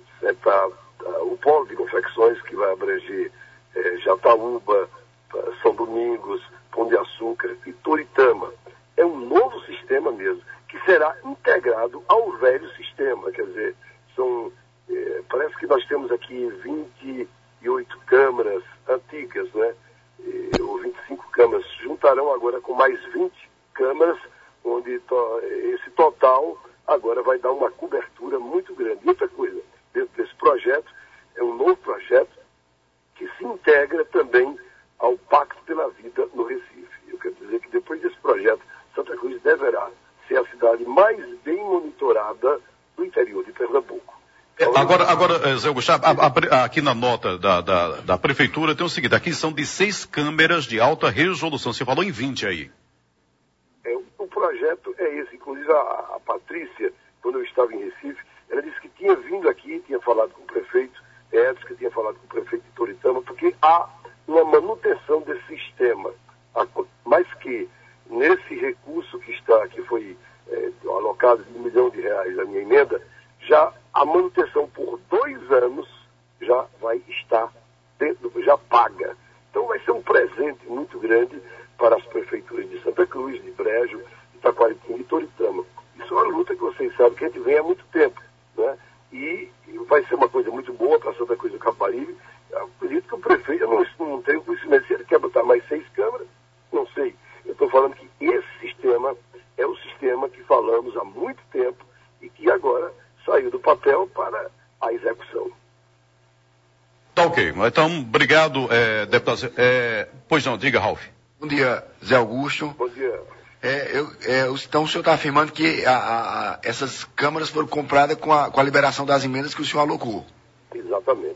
O polo de confecções que vai abranger Jataúba, São Domingos, Pão de Açúcar e Toritama. É um novo sistema mesmo, que será integrado ao velho sistema. Quer dizer, parece que nós temos aqui 28 câmaras antigas, né? Ou 25 câmaras, juntarão agora com mais 20 câmaras, onde esse total agora vai dar uma cobertura muito grande. E outra coisa, dentro desse projeto, é um novo projeto que se integra também ao Pacto pela Vida no Recife. Eu quero dizer que depois desse projeto, Santa Cruz deverá ser a cidade mais bem monitorada do interior de Pernambuco. Agora, Zé Augusto, aqui na nota da Prefeitura tem o seguinte, aqui são de 6 câmeras de alta resolução, você falou em 20 aí. O projeto é esse, inclusive a Patrícia, quando eu estava em Recife, ela disse que tinha vindo aqui, tinha falado com o prefeito Edson, que tinha falado com o prefeito de Toritama, porque há uma manutenção desse sistema, mas que nesse recurso que foi alocado de R$1 milhão, a minha emenda, já a manutenção por 2 anos já vai estar já paga. Então vai ser um presente muito grande para as prefeituras de Santa Cruz, de Brejo, de Taquaritinga e Toritama. Isso é uma luta que vocês sabem que a gente vem há muito tempo, né? E vai ser uma coisa muito boa para Santa Cruz do Capibaribe. Eu acredito que o prefeito, eu não tenho conhecimento se ele quer botar mais 6 câmaras, não sei. Eu estou falando que esse sistema é o sistema que falamos há muito tempo e que agora saiu do papel para a execução. Tá ok. Então, obrigado, deputado. Pois não, diga, Ralf. Bom dia, Zé Augusto. Bom dia. Então o senhor está afirmando que essas câmaras foram compradas com a liberação das emendas que o senhor alocou. Exatamente.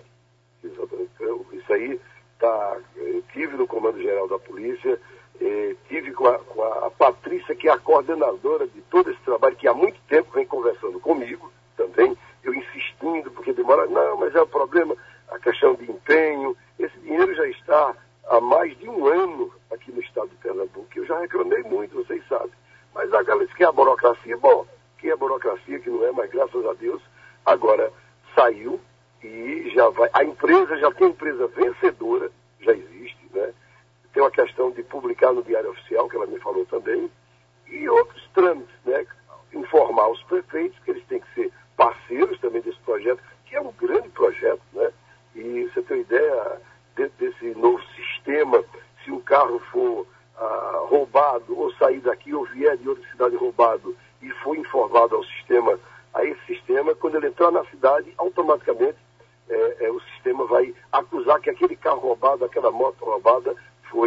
Isso aí eu tive no Comando Geral da Polícia, tive com a Patrícia, que é a coordenadora de todo esse trabalho, que há muito tempo vem conversando comigo também, eu insistindo, porque demora, não, mas é o problema, a questão de empenho, esse dinheiro já está há mais de 1 ano aqui no estado de Pernambuco, eu já reclamei muito, vocês sabem, mas aquela que é a burocracia, que é a burocracia, que não é, mas graças a Deus, agora saiu e já vai, a empresa já tem empresa vencedora, já existe, né? Tem uma questão de publicar no Diário Oficial, que ela me falou também, e outros trâmites, né? Informar os prefeitos que eles têm que ser parceiros também desse projeto, que é um grande projeto, né? E você tem ideia, dentro desse novo sistema, se um carro for roubado, ou sair daqui, ou vier de outra cidade roubado, e for informado a esse sistema, quando ele entrar na cidade, automaticamente o sistema vai acusar que aquele carro roubado, aquela moto roubada,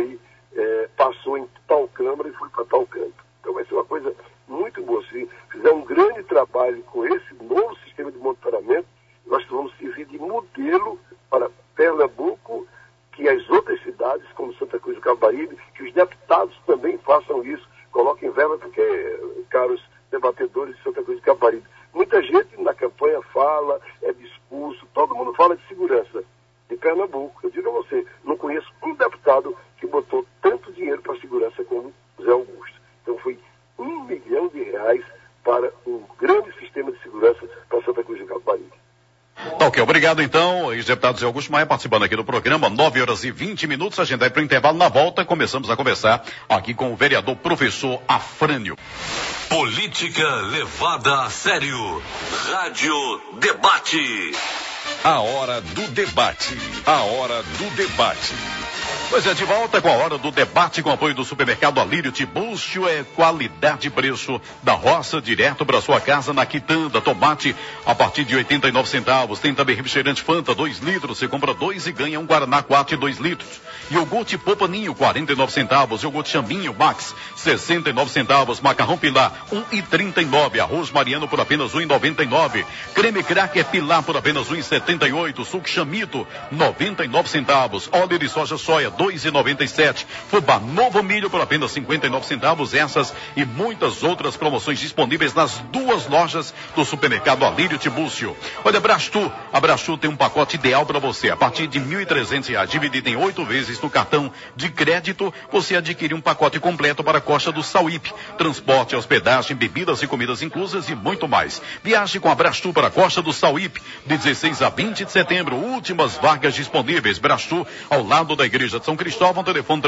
passou em tal câmara e foi para tal canto. Então vai ser uma coisa muito boa. Se fizer um grande trabalho com esse novo sistema de monitoramento, nós vamos servir de modelo para Pernambuco, que as outras cidades, como Santa Cruz do Capibaribe, que os deputados também façam isso, coloquem verba, porque, caros debatedores de Santa Cruz do Capibaribe, muita gente na campanha fala, é discurso, todo mundo fala de segurança de Pernambuco. Eu digo a você, não conheço um deputado que botou tanto dinheiro para a segurança como Zé Augusto. Então foi R$1 milhão para um grande sistema de segurança para Santa Cruz do Capibaribe. Tá ok, obrigado então, ex-deputado Zé Augusto Maia participando aqui do programa, 9h20, a gente vai para o intervalo. Na volta começamos a conversar aqui com o vereador professor Afrânio. Política levada a sério. Rádio Debate. A hora do debate. A hora do debate. Pois é, de volta com a hora do debate com apoio do supermercado Alírio Tibúrcio. É qualidade e preço da roça direto para sua casa na Quitanda. Tomate a partir de 89 centavos. Tem também refrigerante Fanta 2 litros. Você compra 2 e ganha um Guaraná 4 e 2 litros. Iogurte Popaninho 49 centavos. Iogurte Chambinho Max 69 centavos. Macarrão Pilar 1,39. Arroz Mariano por apenas 1,99. Creme Cracker Pilar por apenas 1,78. Suco Chamito 99 centavos. Óleo de soja soia 2,97. Fubá Novo Milho por apenas 59 centavos. Essas e muitas outras promoções disponíveis nas duas lojas do supermercado Alírio Tibúrcio. Olha, a Brastur tem um pacote ideal para você. A partir de R$ 1.300, dividido em 8 vezes no cartão de crédito, você adquire um pacote completo para a Costa do Sauípe. Transporte, hospedagem, bebidas e comidas inclusas e muito mais. Viaje com a Brastur para a Costa do Sauípe, de 16 a 20 de setembro. Últimas vagas disponíveis. Brastur, ao lado da Igreja de São Cristóvão, telefone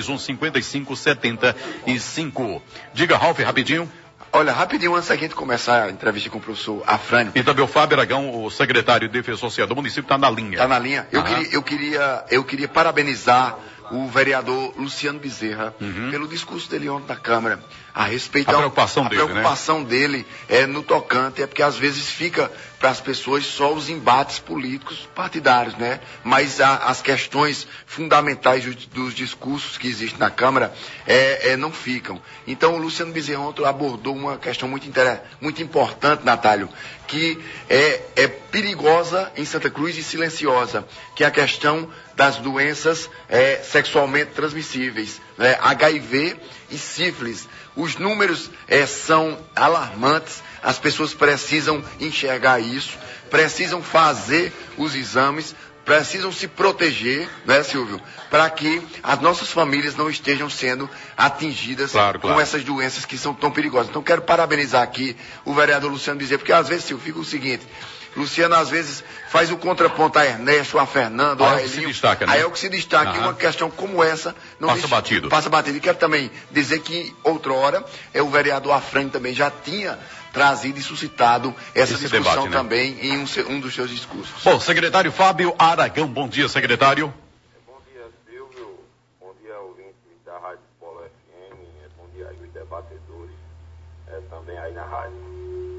3731-5575. Diga, Ralf, rapidinho. Olha, rapidinho, antes da gente começar a entrevista com o professor Afrânio. E também o Fábio Aragão, o secretário de Defesa Social do município, está na linha. Está na linha. Eu queria parabenizar o vereador Luciano Bezerra pelo discurso dele ontem na Câmara a respeito da preocupação dele no tocante, porque às vezes fica para as pessoas só os embates políticos partidários, né? Mas as questões fundamentais dos discursos que existem na Câmara não ficam. Então o Luciano Bezerra ontem abordou uma questão muito importante, Natálio, que é perigosa em Santa Cruz e silenciosa, que é a questão das doenças sexualmente transmissíveis, né? HIV e sífilis. Os números são alarmantes, as pessoas precisam enxergar isso, precisam fazer os exames, precisam se proteger, né, Silvio, para que as nossas famílias não estejam sendo atingidas com essas doenças que são tão perigosas. Então, quero parabenizar aqui o vereador Luciano Bezerra, porque às vezes, Silvio, fica o seguinte: Luciano, às vezes, faz o contraponto a Ernesto, a Fernando, a Elinho. Aí é o que se destaca. E uma questão como essa não passa batido. E quero também dizer que, outrora, o vereador Afrânio também já tinha trazido e suscitado essa discussão debate, né? Também em um dos seus discursos. Bom, secretário Fábio Aragão, bom dia, secretário. Bom dia, Silvio. Bom dia, ouvintes da Rádio Polo FM. Bom dia aí os debatedores também aí na rádio.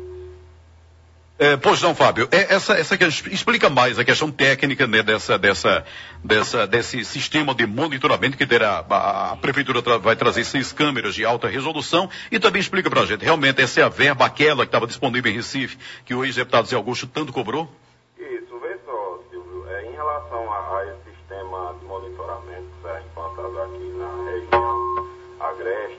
Pois não, Fábio, explica mais a questão técnica, né, desse sistema de monitoramento que terá, a prefeitura vai trazer 6 câmeras de alta resolução, e também explica pra gente, realmente essa é a verba, aquela que estava disponível em Recife, que o ex-deputado Zé Augusto tanto cobrou? Isso, vê só, Silvio, em relação a esse sistema de monitoramento que será implantado aqui na região agreste,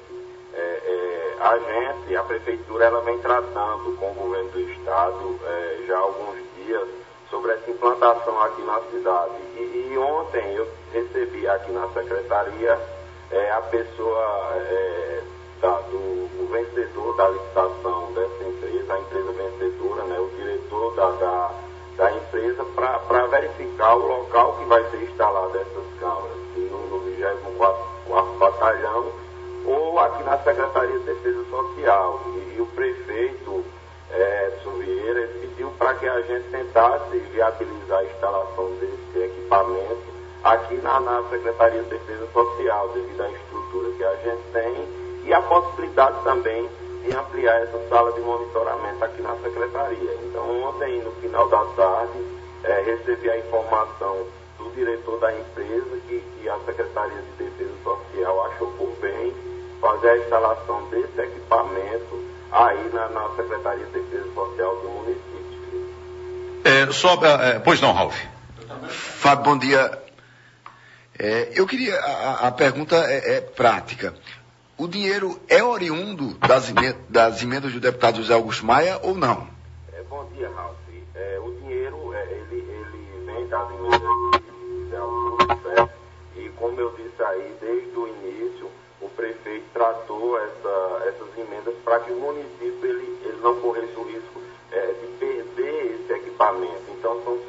a prefeitura, ela vem tratando com o governo do estado já há alguns dias sobre essa implantação aqui na cidade. E ontem eu recebi aqui na secretaria a pessoa do vencedor da licitação dessa empresa, a empresa vencedora, né, o diretor da empresa, para verificar o local que vai ser instalado essas câmeras, no 24º Batalhão, ou aqui na Secretaria de Defesa Social. E o prefeito Vieira pediu para que a gente tentasse viabilizar a instalação desse equipamento aqui na Secretaria de Defesa Social, devido à estrutura que a gente tem e a possibilidade também de ampliar essa sala de monitoramento aqui na Secretaria. Então, ontem, no final da tarde, recebi a informação do diretor da empresa que a Secretaria de Defesa Social achou por bem fazer a instalação desse equipamento aí na Secretaria de Defesa Social do município. Pois não, Ralf. Fábio, bom dia. Eu queria, a pergunta é prática. O dinheiro é oriundo das emendas do deputado José Augusto Maia ou não? Bom dia, Ralf. O dinheiro, ele vem das emendas do José Augusto, e como eu disse aí, desde o início, o prefeito tratou essas emendas para que o município ele não corresse o risco de perder esse equipamento. Então, são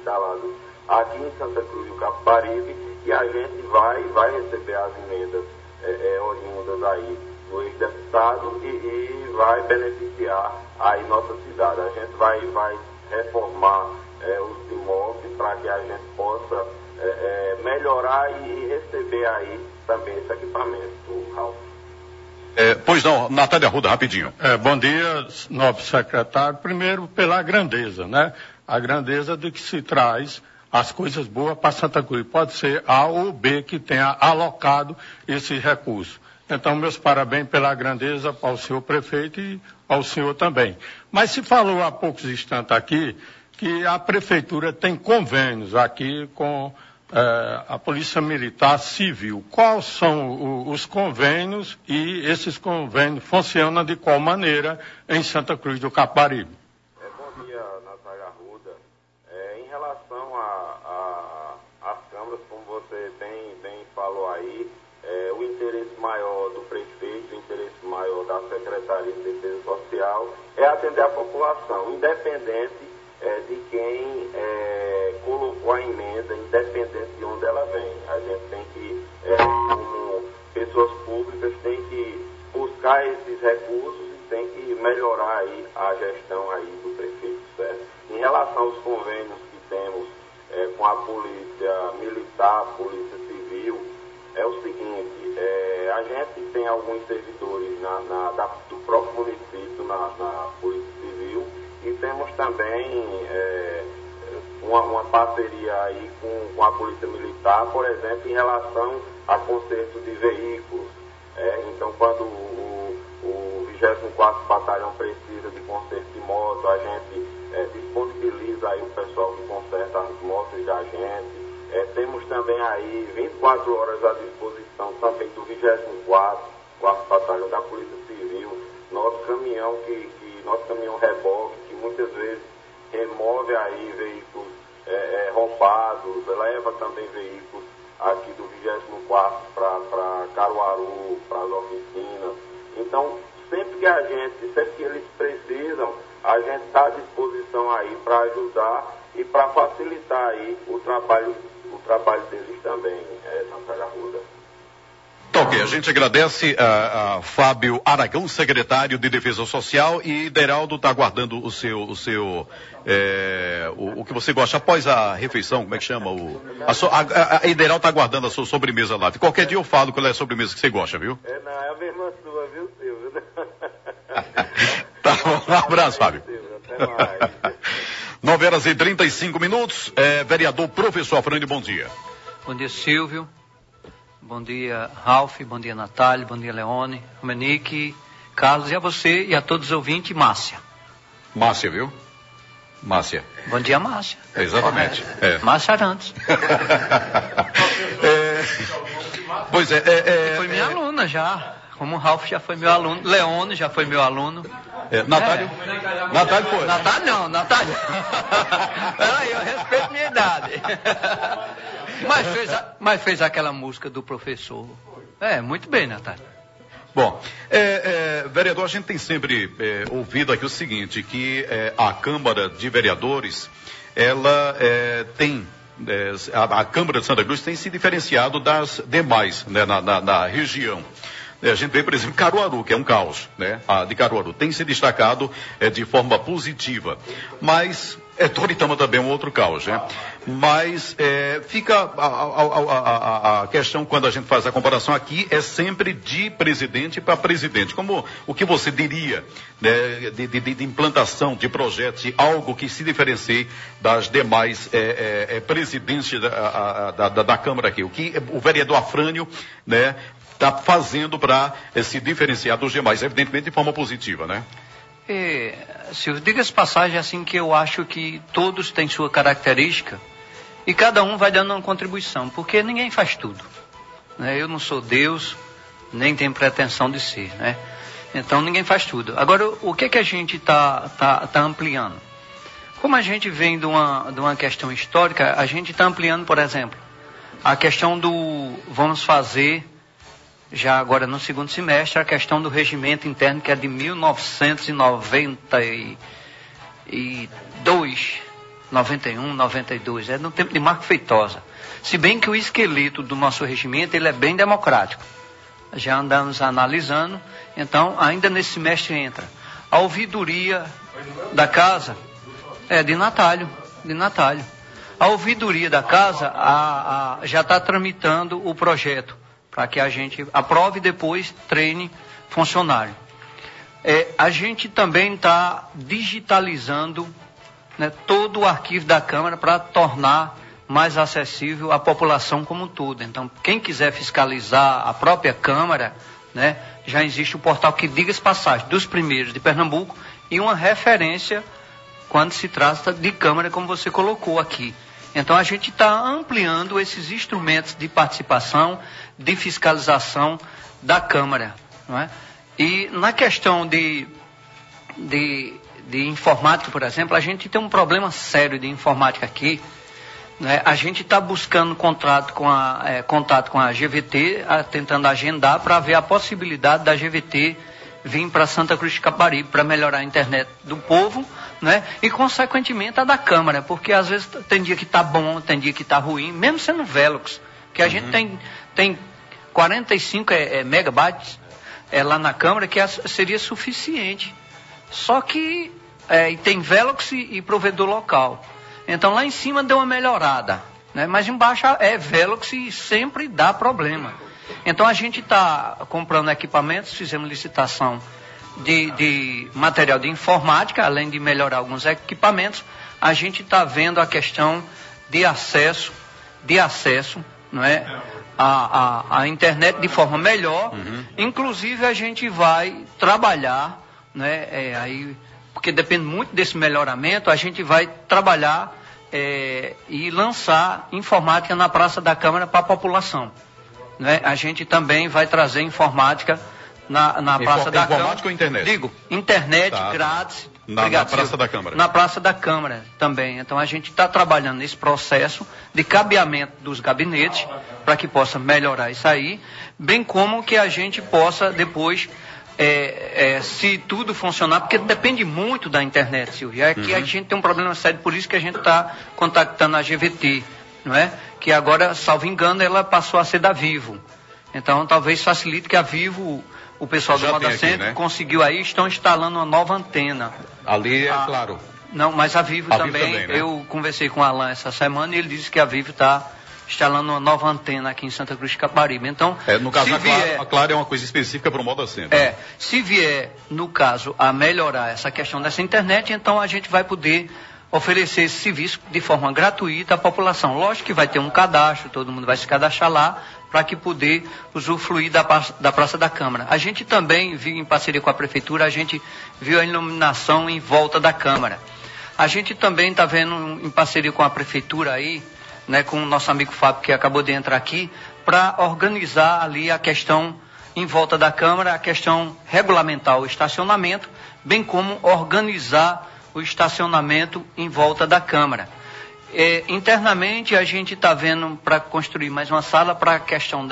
instalados aqui em Santa Cruz do Capibaribe, e a gente vai receber as emendas oriundas aí do ex-deputado e vai beneficiar aí nossa cidade. A gente vai reformar os imóveis para que a gente possa melhorar e receber aí também esse equipamento, Ralf. Pois não, Natália Arruda, rapidinho. Bom dia, nobre secretário. Primeiro, pela grandeza, né? A grandeza de que se traz as coisas boas para Santa Cruz. Pode ser A ou B que tenha alocado esse recurso. Então, meus parabéns pela grandeza ao senhor prefeito e ao senhor também. Mas se falou há poucos instantes aqui que a prefeitura tem convênios aqui com a Polícia Militar Civil. Quais são os convênios e esses convênios funcionam de qual maneira em Santa Cruz do Capibaribe? Bom dia, Natália Arruda. Em relação às câmaras, como você bem falou aí, o interesse maior do prefeito, o interesse maior da Secretaria de Defesa Social é atender a população, independente de quem colocou a emenda, independente de onde ela vem. A gente tem que, como pessoas públicas, tem que buscar esses recursos e tem que melhorar aí a gestão aí do prefeito, certo? Em relação aos convênios que temos com a Polícia Militar, Polícia Civil, é o seguinte, a gente tem alguns servidores do próprio município na Polícia Civil, e temos também uma parceria aí com a Polícia Militar, por exemplo, em relação a conserto de veículos. Então, quando o 24º Batalhão precisa de conserto de moto, a gente disponibiliza aí o pessoal que conserta as motos da gente. Temos também aí 24 horas à disposição também do 24º Batalhão da Polícia Civil, nosso caminhão reboque, que muitas vezes remove aí veículos roubados, leva também veículos aqui do 24º para Caruaru, para as oficinas. Então, sempre que eles precisam, a gente está à disposição aí para ajudar e para facilitar aí o trabalho deles também, Natália Arruda. Ok, a gente agradece a Fábio Aragão, secretário de Defesa Social, e Ideraldo está aguardando o que você gosta após a refeição, como é que chama? A Ideraldo está aguardando a sua sobremesa lá. Qualquer dia eu falo qual é a sobremesa que você gosta, viu? Não, é a mesma sua, viu, Silvio? Tá bom, um abraço, Fábio. Até mais. 9h35. Vereador Professor Afrânio, bom dia. Bom dia, Silvio. Bom dia, Ralf. Bom dia, Natália. Bom dia, Leone, Romenique, Carlos, e a você e a todos os ouvintes, Márcia. Márcia, viu? Márcia. Bom dia, Márcia. Exatamente. Márcia Arantes. Pois foi minha aluna já. Como o Ralf já foi meu aluno, Leone já foi meu aluno. Natália? Natália foi. Natália não, Natália. Peraí, eu respeito minha idade. Mas fez aquela música do professor. Muito bem, Natália. Bom, vereador, a gente tem sempre ouvido aqui o seguinte, que a Câmara de Vereadores, ela tem, a Câmara de Santa Cruz tem se diferenciado das demais, né, na região. A gente vê, por exemplo, Caruaru, que é um caos, né? A de Caruaru tem se destacado de forma positiva, mas Toritama também é um outro caos, né? Mas fica a questão, quando a gente faz a comparação aqui, é sempre de presidente para presidente. Como o que você diria, né, de implantação de projetos, de algo que se diferencie das demais presidentes da Câmara aqui? O que o vereador Afrânio, né, está fazendo para se diferenciar dos demais, evidentemente de forma positiva, né? Silvio, diga-se passagem assim que eu acho que todos têm sua característica e cada um vai dando uma contribuição, porque ninguém faz tudo, né? Eu não sou Deus, nem tenho pretensão de ser, né? Então ninguém faz tudo. Agora, o que a gente tá ampliando? Como a gente vem de uma questão histórica, a gente está ampliando, por exemplo, a questão vamos fazer já agora no segundo semestre, a questão do regimento interno, que é de 1992, 91, 92, no tempo de Marco Feitosa. Se bem que o esqueleto do nosso regimento, ele é bem democrático. Já andamos analisando, então ainda nesse semestre entra. A ouvidoria da casa é de Natalio. A ouvidoria da casa já está tramitando o projeto, para que a gente aprove e depois treine funcionário. A gente também está digitalizando, né, todo o arquivo da Câmara para tornar mais acessível à população como um todo. Então, quem quiser fiscalizar a própria Câmara, né, já existe o portal que, diga-se passagem, dos primeiros de Pernambuco, e uma referência quando se trata de Câmara, como você colocou aqui. Então, a gente está ampliando esses instrumentos de participação, de fiscalização da Câmara, não é? E na questão de informática, por exemplo, a gente tem um problema sério de informática aqui, né? A gente está buscando contato com a GVT, tentando agendar para ver a possibilidade da GVT vir para Santa Cruz de Capibaribe para melhorar a internet do povo, né? E consequentemente a da Câmara, porque às vezes tem dia que está bom, tem dia que está ruim, mesmo sendo Velox, que a gente tem 45 megabytes lá na Câmara, que seria suficiente. Só que tem Velox e provedor local. Então lá em cima deu uma melhorada, né? Mas embaixo é Velox e sempre dá problema. Então a gente está comprando equipamentos, fizemos licitação de material de informática, além de melhorar alguns equipamentos, a gente está vendo a questão de acesso, não é? A internet de forma melhor. Inclusive a gente vai trabalhar, né, porque depende muito desse melhoramento, a gente vai trabalhar e lançar informática na Praça da Câmara para a população, né? A gente também vai trazer informática na Praça da Câmara. Informática ou internet? Digo, internet grátis. Na Praça da Câmara. Na Praça da Câmara também. Então a gente está trabalhando nesse processo de cabeamento dos gabinetes para que possa melhorar isso aí, bem como que a gente possa depois, se tudo funcionar, porque depende muito da internet, Silvia. Aqui a gente tem um problema sério, por isso que a gente está contactando a GVT, não é? Que agora, salvo engano, ela passou a ser da Vivo. Então talvez facilite que a Vivo, o pessoal do Moda Center, né, conseguiu aí, estão instalando uma nova antena. Ali claro. Não, mas a Vivo também, né? Eu conversei com o Alan essa semana e ele disse que a Vivo está instalando uma nova antena aqui em Santa Cruz de Capibaribe. Então, no caso, a Claro é uma coisa específica para o Moda Center. Se vier, no caso, a melhorar essa questão dessa internet, então a gente vai poder oferecer esse serviço de forma gratuita à população. Lógico que vai ter um cadastro, todo mundo vai se cadastrar lá, para que poder usufruir da Praça da Câmara. A gente também viu, em parceria com a Prefeitura, a gente viu a iluminação em volta da Câmara. A gente também está vendo, em parceria com a Prefeitura aí, né, com o nosso amigo Fábio, que acabou de entrar aqui, para organizar ali a questão em volta da Câmara, a questão regulamentar o estacionamento, bem como organizar o estacionamento em volta da Câmara. Internamente a gente está vendo para construir mais uma sala para a questão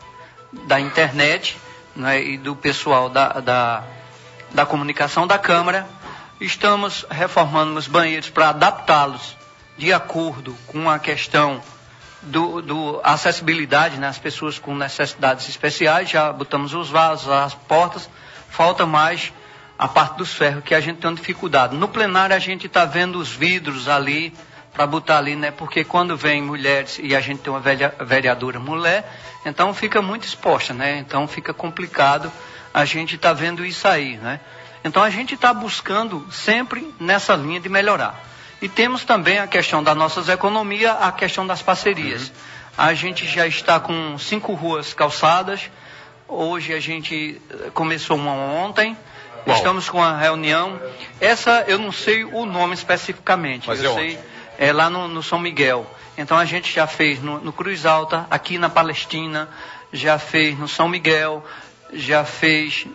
da internet, né, e do pessoal da comunicação da Câmara. Estamos reformando os banheiros para adaptá-los de acordo com a questão do acessibilidade, né, as pessoas com necessidades especiais. Já botamos os vasos, as portas, falta mais a parte dos ferros, que a gente tem uma dificuldade. No plenário a gente está vendo os vidros ali, para botar ali, né? Porque quando vem mulheres, e a gente tem uma vereadora mulher, então fica muito exposta, né? Então fica complicado, a gente está vendo isso aí, né? Então a gente está buscando sempre nessa linha de melhorar. E temos também a questão das nossas economias, a questão das parcerias. A gente já está com 5 ruas calçadas, hoje a gente começou uma ontem. Qual? Estamos com uma reunião. Essa eu não sei o nome especificamente. Mas eu sei, lá no São Miguel. Então a gente já fez no Cruz Alta, aqui na Palestina, já fez no São Miguel, já fez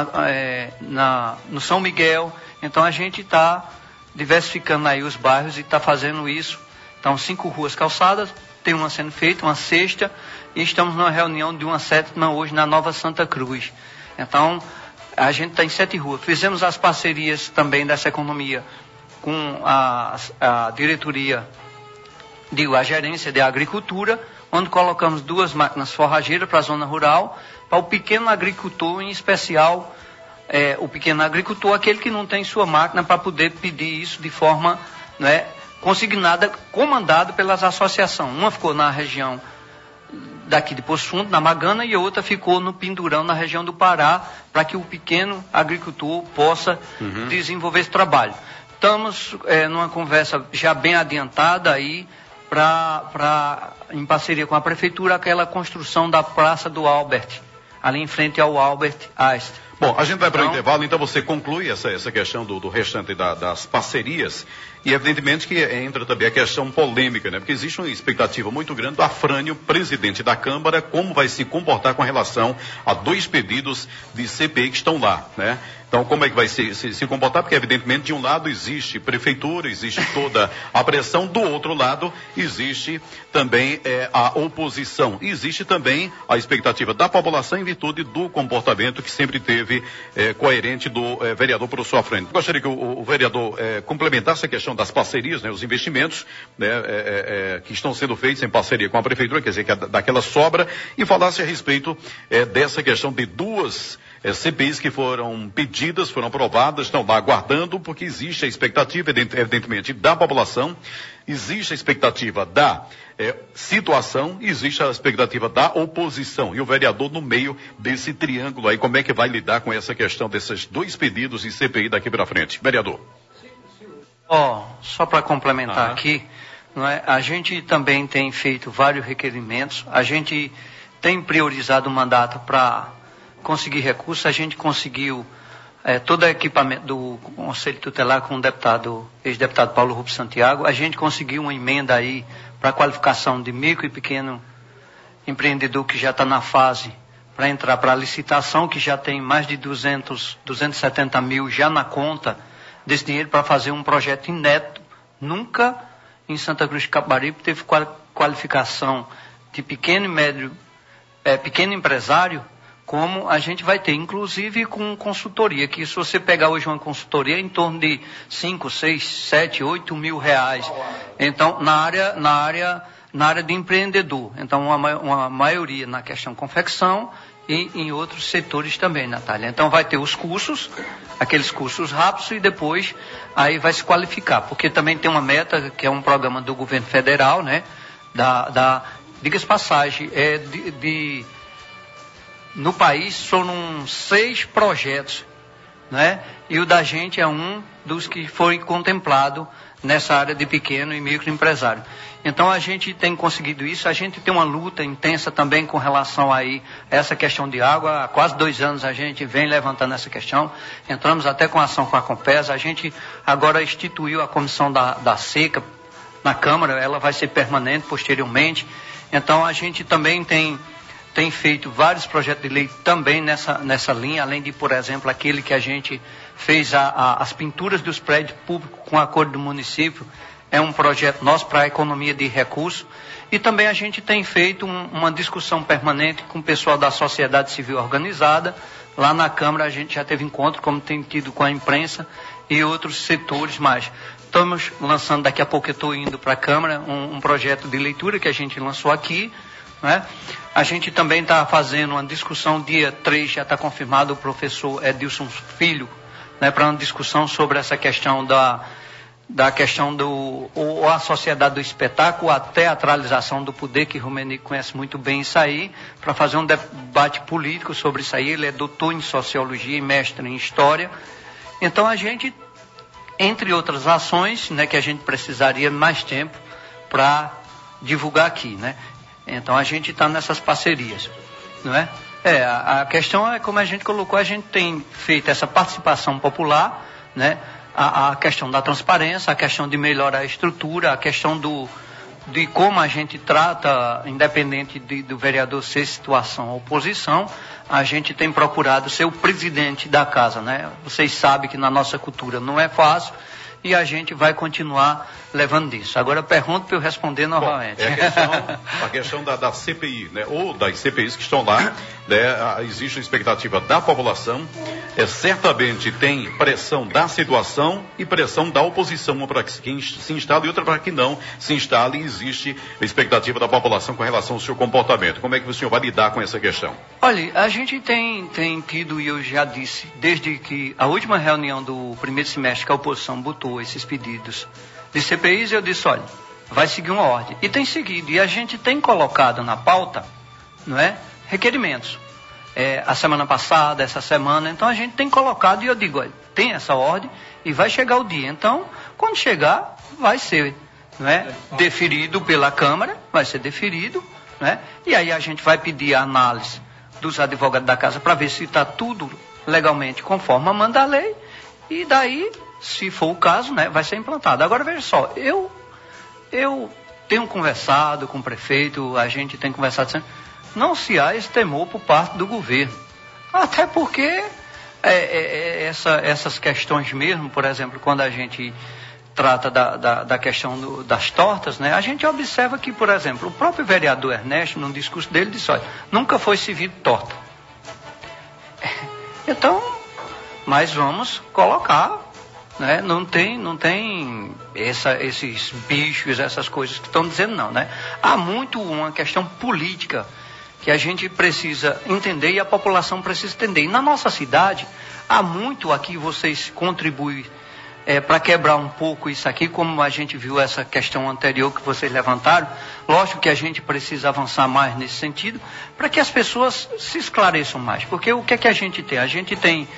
no São Miguel. Então a gente está diversificando aí os bairros e está fazendo isso. Então 5 ruas calçadas, tem uma sendo feita, uma sexta, e estamos numa reunião de uma 7ª hoje na Nova Santa Cruz. Então a gente está em 7 ruas. Fizemos as parcerias também dessa economia com a diretoria, a gerência de agricultura, onde colocamos 2 máquinas forrageiras para a zona rural, para o pequeno agricultor, em especial, o pequeno agricultor, aquele que não tem sua máquina, para poder pedir isso de forma, né, consignada, comandado pelas associações. Uma ficou na região daqui de Poço Fundo, na Magana, e outra ficou no Pindurão, na região do Pará, para que o pequeno agricultor possa desenvolver esse trabalho. Estamos numa conversa já bem adiantada aí, em parceria com a prefeitura, aquela construção da Praça do Albert, ali em frente ao Albert Einstein. Bom, a gente vai para o intervalo, então você conclui essa questão do restante das parcerias, e evidentemente que entra também a questão polêmica, né? Porque existe uma expectativa muito grande do Afrânio, presidente da Câmara, como vai se comportar com relação a 2 pedidos de CPI que estão lá, né? Então, como é que vai se comportar? Porque, evidentemente, de um lado existe prefeitura, existe toda a pressão, do outro lado existe também a oposição. E existe também a expectativa da população em virtude do comportamento que sempre teve coerente do vereador Professor Afrânio. Gostaria que o vereador complementasse a questão das parcerias, né, os investimentos, né, que estão sendo feitos em parceria com a prefeitura, quer dizer, que daquela sobra, e falasse a respeito dessa questão de 2 CPIs que foram pedidas, foram aprovadas, estão lá aguardando, porque existe a expectativa, evidentemente, da população, existe a expectativa da situação, existe a expectativa da oposição, e o vereador no meio desse triângulo aí, como é que vai lidar com essa questão desses 2 pedidos de CPI daqui para frente? Vereador. Só para complementar aqui, não é? A gente também tem feito vários requerimentos, a gente tem priorizado o mandato para conseguir recursos. A gente conseguiu todo o equipamento do Conselho Tutelar com o ex-deputado Paulo Rubens Santiago. A gente conseguiu uma emenda aí para a qualificação de micro e pequeno empreendedor que já está na fase para entrar para a licitação, que já tem mais de 270 mil já na conta desse dinheiro para fazer um projeto inédito. Nunca em Santa Cruz de Capibaribe teve qualificação de pequeno e médio, pequeno empresário, como a gente vai ter, inclusive com consultoria, que se você pegar hoje uma consultoria é em torno de 5, 6, 7, 8 mil reais. Então, na área de empreendedor. Então, uma maioria na questão confecção e em outros setores também, Natália. Então, vai ter os cursos, aqueles cursos rápidos, e depois aí vai se qualificar. Porque também tem uma meta, que é um programa do governo federal, né? Diga-se passagem, no país foram 6 projetos, né? E o da gente é um dos que foi contemplado nessa área de pequeno e microempresário. Então a gente tem conseguido isso, a gente tem uma luta intensa também com relação aí a essa questão de água. Há quase 2 anos a gente vem levantando essa questão, entramos até com ação com a Compesa. A gente agora instituiu a comissão da seca na Câmara, ela vai ser permanente posteriormente. Então a gente também tem feito vários projetos de lei também nessa linha, além de, por exemplo, aquele que a gente fez as pinturas dos prédios públicos com acordo do município. É um projeto nosso para a economia de recursos. E também a gente tem feito uma discussão permanente com o pessoal da sociedade civil organizada. Lá na Câmara a gente já teve encontro, como tem tido com a imprensa e outros setores mais. Estamos lançando, daqui a pouco eu estou indo para a Câmara, um projeto de leitura que a gente lançou aqui, né? A gente também está fazendo uma discussão, dia 3 já está confirmado o professor Edilson Filho, né, para uma discussão sobre essa questão da questão ou a sociedade do espetáculo, a teatralização do poder, que Rummenigge conhece muito bem isso aí, para fazer um debate político sobre isso aí. Ele é doutor em sociologia e mestre em história. Então a gente, entre outras ações, né, que a gente precisaria mais tempo para divulgar aqui, né? Então a gente está nessas parcerias, não é? A questão é, como a gente colocou, a gente tem feito essa participação popular, né? A questão da transparência, a questão de melhorar a estrutura, a questão de como a gente trata, independente do vereador ser situação ou oposição, a gente tem procurado ser o presidente da casa, né? Vocês sabem que na nossa cultura não é fácil, e a gente vai continuar levando disso. Agora pergunto para eu responder novamente. A questão da CPI, né? Ou das CPIs que estão lá, né? Existe a expectativa da população, certamente tem pressão da situação e pressão da oposição, uma para que se instale e outra para que não se instale, e existe a expectativa da população com relação ao seu comportamento. Como é que o senhor vai lidar com essa questão? Olha, a gente tem tido, e eu já disse, desde que a última reunião do primeiro semestre que a oposição botou esses pedidos de CPIs, eu disse, olha, vai seguir uma ordem. E tem seguido, e a gente tem colocado na pauta, não é, requerimentos. A semana passada, essa semana, então a gente tem colocado, e eu digo, olha, tem essa ordem e vai chegar o dia. Então, quando chegar, vai ser, não é, deferido pela Câmara, vai ser deferido, não é? E aí a gente vai pedir a análise dos advogados da casa para ver se está tudo legalmente conforme manda a lei, e daí, se for o caso, né, vai ser implantado. Agora, veja só, eu tenho conversado com o prefeito, a gente tem conversado sempre, não se há esse temor por parte do governo. Até porque essas questões mesmo, por exemplo, quando a gente trata da questão das tortas, né, a gente observa que, por exemplo, o próprio vereador Ernesto, num discurso dele, disse, olha, nunca foi servido torta. Então, mas vamos colocar, né, não tem esses bichos, essas coisas que estão dizendo não, né? Há muito uma questão política que a gente precisa entender e a população precisa entender. E na nossa cidade, há muito aqui vocês contribuem para quebrar um pouco isso aqui, como a gente viu essa questão anterior que vocês levantaram. Lógico que a gente precisa avançar mais nesse sentido, para que as pessoas se esclareçam mais. Porque o que é que a gente tem? A gente tem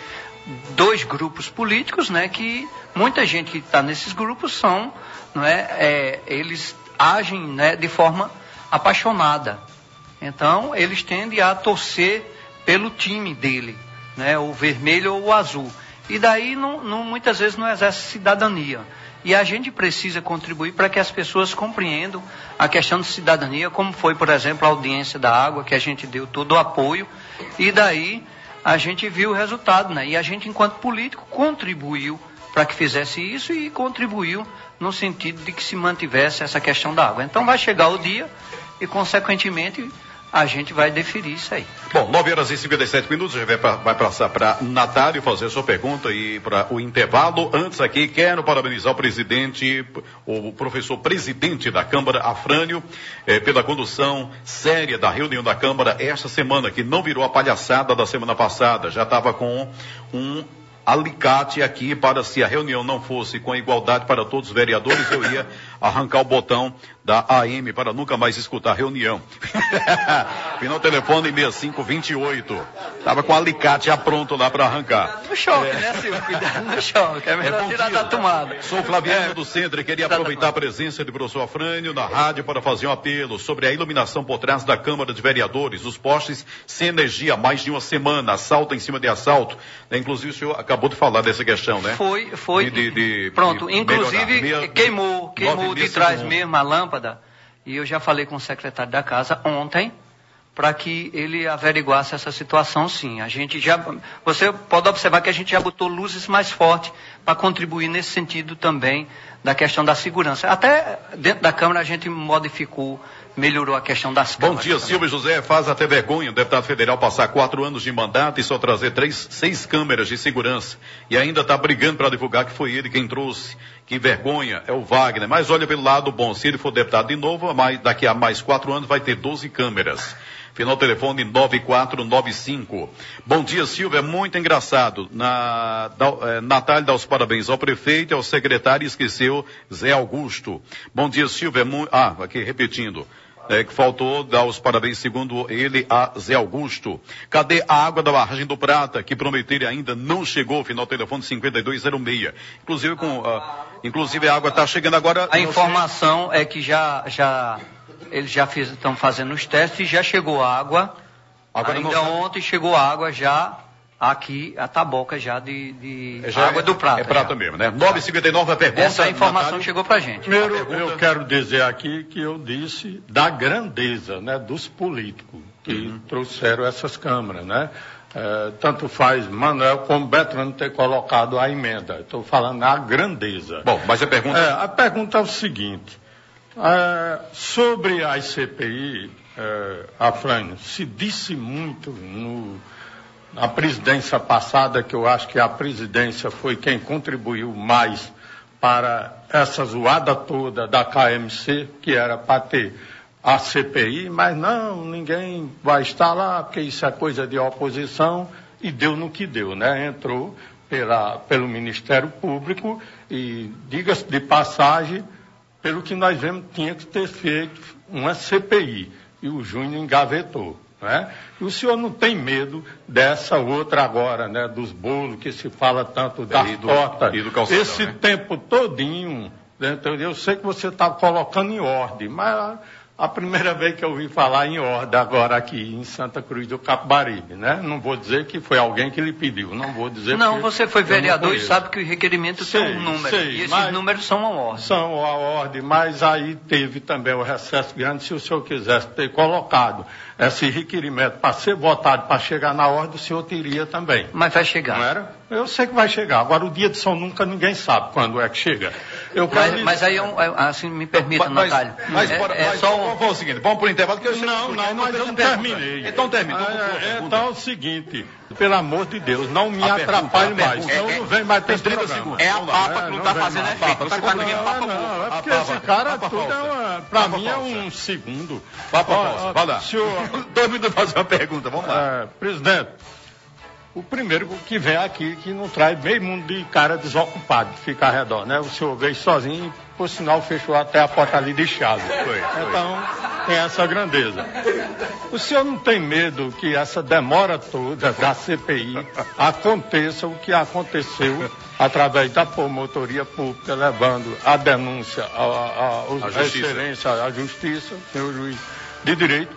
2 grupos políticos, né, que muita gente que está nesses grupos são, não eles agem, né, de forma apaixonada. Então, eles tendem a torcer pelo time dele, né, o vermelho ou o azul. E daí, muitas vezes, não exerce cidadania. E a gente precisa contribuir para que as pessoas compreendam a questão de cidadania, como foi, por exemplo, a audiência da água, que a gente deu todo o apoio. E daí, a gente viu o resultado, né? E a gente, enquanto político, contribuiu para que fizesse isso e contribuiu no sentido de que se mantivesse essa questão da água. Então, vai chegar o dia e, consequentemente, a gente vai deferir isso aí. Bom, 9h57, já vai passar para Natália fazer a sua pergunta e para o intervalo. Antes aqui, quero parabenizar o presidente, o professor presidente da Câmara, Afrânio, pela condução séria da reunião da Câmara esta semana, que não virou a palhaçada da semana passada, já estava com um alicate aqui para, se a reunião não fosse com igualdade para todos os vereadores, eu ia arrancar o botão da AM para nunca mais escutar a reunião. Final telefone 6528. Estava com o alicate já pronto lá para arrancar. No choque, né, Silvio? Cuidado no choque. É melhor tirar da tomada. Sou Flaviano do Centro e queria aproveitar a presença do professor Afrânio na rádio para fazer um apelo sobre a iluminação por trás da Câmara de Vereadores. Os postes sem energia há mais de uma semana, assalto em cima de assalto. Inclusive o senhor acabou de falar dessa questão, né? Foi. Pronto, inclusive queimou de trás mesmo a lâmpada, e eu já falei com o secretário da casa ontem, para que ele averiguasse essa situação, sim. Você pode observar que a gente já botou luzes mais fortes para contribuir nesse sentido também da questão da segurança. Até dentro da Câmara a gente melhorou a questão das câmaras. Bom dia, Silvio José. Faz até vergonha o deputado federal passar 4 anos de mandato e só trazer 6 câmeras de segurança. E ainda está brigando para divulgar que foi ele quem trouxe. Que vergonha, é o Wagner. Mas olha pelo lado bom, se ele for deputado de novo, daqui a mais 4 anos vai ter 12 câmeras. Final telefone 9495. Bom dia, Silvio. É muito engraçado. Natália dá os parabéns ao prefeito e ao secretário, esqueceu Zé Augusto. Bom dia, Silvio. Aqui repetindo. Que faltou dar os parabéns, segundo ele, a Zé Augusto. Cadê a água da barragem do Prata, que prometeram ainda não chegou? Final telefone 5206. Inclusive a água está chegando agora. A informação é que eles já estão fazendo os testes e já chegou água. Ainda ontem chegou água já aqui, a taboca já de água do Prata. É Prata mesmo, né? 9h59 a pergunta. Essa informação chegou pra gente. Primeiro, eu quero dizer aqui que eu disse da grandeza, né, dos políticos que trouxeram essas câmaras, né? tanto faz Manuel como Bertrand ter colocado a emenda. Estou falando a grandeza. Bom, mas a pergunta... A pergunta é o seguinte. Sobre a CPI, Afrânio, se disse muito na presidência passada, que eu acho que a presidência foi quem contribuiu mais para essa zoada toda da KMC, que era para ter a CPI, mas não, ninguém vai estar lá, porque isso é coisa de oposição, e deu no que deu, né? Entrou pelo Ministério Público e, diga-se de passagem, pelo que nós vemos, tinha que ter feito uma CPI, e o Júnior engavetou, né? E o senhor não tem medo dessa outra agora, né? Dos bolos, que se fala tanto da torta, esse tempo todinho, né? Eu sei que você está colocando em ordem, mas a primeira vez que eu ouvi falar em ordem agora aqui em Santa Cruz do Capibaribe, né? Não vou dizer que foi alguém que lhe pediu, não vou dizer... Não, você foi vereador e sabe que o requerimento tem um número, e esses números são a ordem. São a ordem, mas aí teve também o recesso grande. Se o senhor quisesse ter colocado esse requerimento para ser votado, para chegar na ordem, o senhor teria também. Mas vai chegar. Não era? Eu sei que vai chegar. Agora, o dia de São Nunca, ninguém sabe quando é que chega. Mas aí, assim, me permita, Natália. Vamos fazer o seguinte, vamos para o intervalo, que eu mas eu não terminei. Então termina. Então é o seguinte, pelo amor de Deus, não me atrapalhe mais. Senão não vem mais ter 30 segundos. É a papa que não está fazendo efeito. Você está ganhando papa. Não, é porque esse cara tudo, para mim, é um segundo. Papa, vai lá. Todo mundo fazer uma pergunta, vamos lá. Presidente, o primeiro que vem aqui, que não traz meio mundo de cara desocupado, que fica ao redor, né? O senhor veio sozinho, por sinal, fechou até a porta ali de chave. Então, tem essa grandeza. O senhor não tem medo que essa demora toda da CPI aconteça o que aconteceu através da promotoria pública, levando a denúncia à excelência, à justiça, senhor juiz de direito,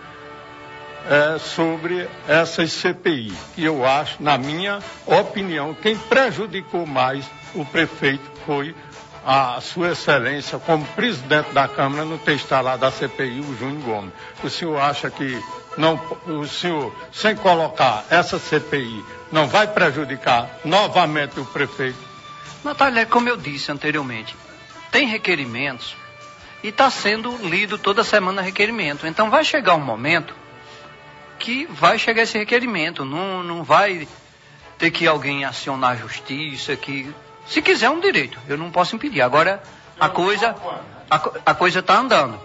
sobre essas CPI. E eu acho, na minha opinião, quem prejudicou mais o prefeito foi a sua excelência, como presidente da Câmara, no ter instalado da CPI, o Júnior Gomes. O senhor acha que o senhor, sem colocar essa CPI, não vai prejudicar novamente o prefeito? Natália, como eu disse anteriormente, tem requerimentos e está sendo lido toda semana requerimento. Então vai chegar um momento que vai chegar esse requerimento, não vai ter que alguém acionar a justiça, que se quiser é um direito, eu não posso impedir. Agora a coisa está andando,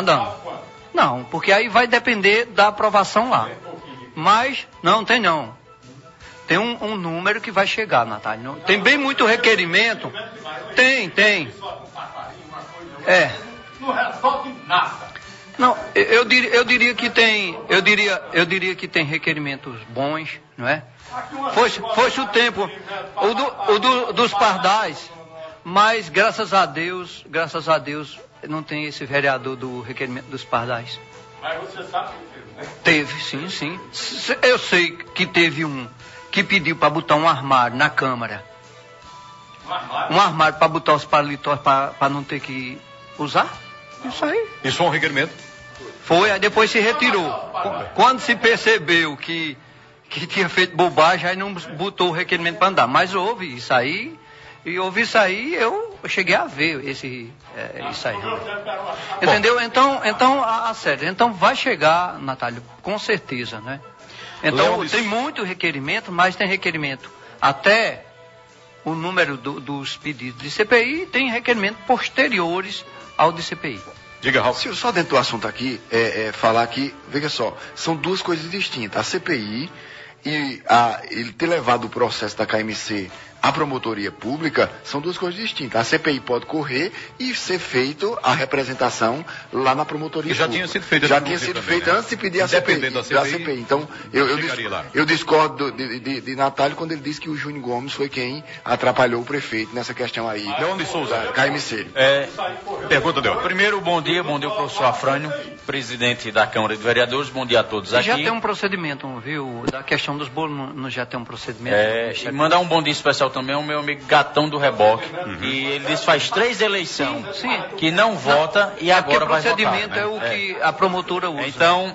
Não, porque aí vai depender da aprovação lá. Mas não. Tem um número que vai chegar, Natália. Tem bem muito requerimento. Tem. Não resolve nada. Não, eu diria que tem requerimentos bons, não é? Foi-se o tempo dos pardais, mas graças a Deus, não tem esse vereador do requerimento dos pardais. Mas você sabe que teve, né? Teve, sim. Eu sei que teve um que pediu para botar um armário na Câmara. Um armário para botar os palitos para não ter que usar. Isso aí. Isso é um requerimento? Foi, aí depois se retirou. Quando se percebeu que tinha feito bobagem, aí não botou o requerimento para andar. Mas houve isso aí, eu cheguei a ver isso aí. Entendeu? Então, a sério, então vai chegar, Natália, com certeza, né? Então, tem muito requerimento, mas tem requerimento até o número dos pedidos de CPI, tem requerimentos posteriores ao de CPI. Diga, Raul. Só dentro do assunto aqui, falar que, veja só, são duas coisas distintas. A CPI e ele ter levado o processo da KMC à promotoria pública são duas coisas distintas. A CPI pode correr e ser feito a representação lá na promotoria pública. Já tinha sido feita antes de pedir a CPI. Então, eu discordo de Natália quando ele disse que o Júnior Gomes foi quem atrapalhou o prefeito nessa questão aí. Leandro Souza, KMC. Pergunta deu. Primeiro, bom dia ao professor Afrânio, presidente da Câmara de Vereadores. Bom dia a todos aqui. Já tem um procedimento, viu? Da questão dos bolos, já tem um procedimento. E mandar um bom dia especial também ao meu amigo Gatão do Reboque, que ele disse faz 3 eleições que não vota e agora vai votar. O procedimento é o que a promotora usa. Então,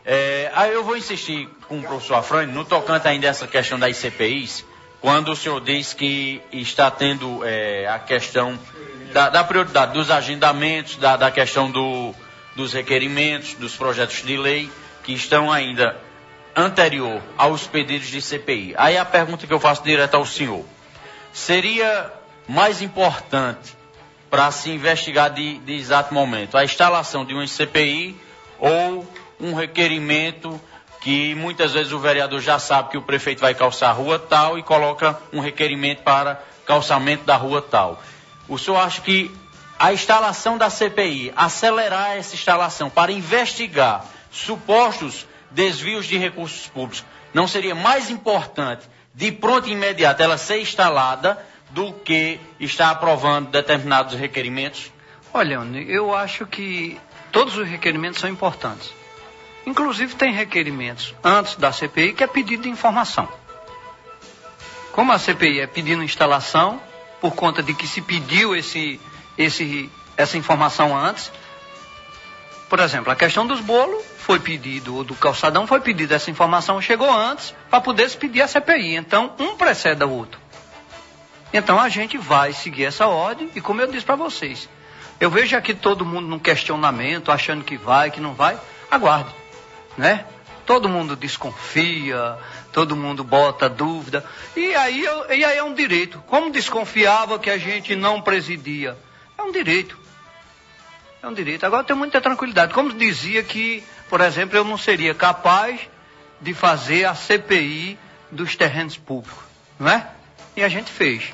Aí eu vou insistir com o professor Afrânio, no tocante ainda a essa questão das CPIs, quando o senhor diz que está tendo a questão da prioridade dos agendamentos, da questão dos requerimentos, dos projetos de lei, que estão ainda anterior aos pedidos de CPI. Aí a pergunta que eu faço direto ao senhor: seria mais importante para se investigar de exato momento a instalação de uma CPI ou um requerimento que muitas vezes o vereador já sabe que o prefeito vai calçar a rua tal e coloca um requerimento para calçamento da rua tal? O senhor acha que a instalação da CPI, acelerar essa instalação para investigar supostos desvios de recursos públicos, não seria mais importante, de pronto e imediato, ela ser instalada do que estar aprovando determinados requerimentos? Olha, eu acho que todos os requerimentos são importantes. Inclusive tem requerimentos antes da CPI que é pedido de informação. Como a CPI é pedindo instalação, por conta de que se pediu essa informação antes, por exemplo, a questão dos bolos foi pedido, ou do calçadão foi pedido, essa informação chegou antes para poder se pedir a CPI. Então, um precede o outro. Então, a gente vai seguir essa ordem e, como eu disse para vocês, eu vejo aqui todo mundo num questionamento, achando que vai, que não vai, aguarde, né? Todo mundo desconfia, todo mundo bota dúvida, e aí é um direito. Como desconfiava que a gente não presidia? É um direito. É um direito. Agora eu tenho muita tranquilidade. Como dizia que, por exemplo, eu não seria capaz de fazer a CPI dos terrenos públicos, não é? E a gente fez.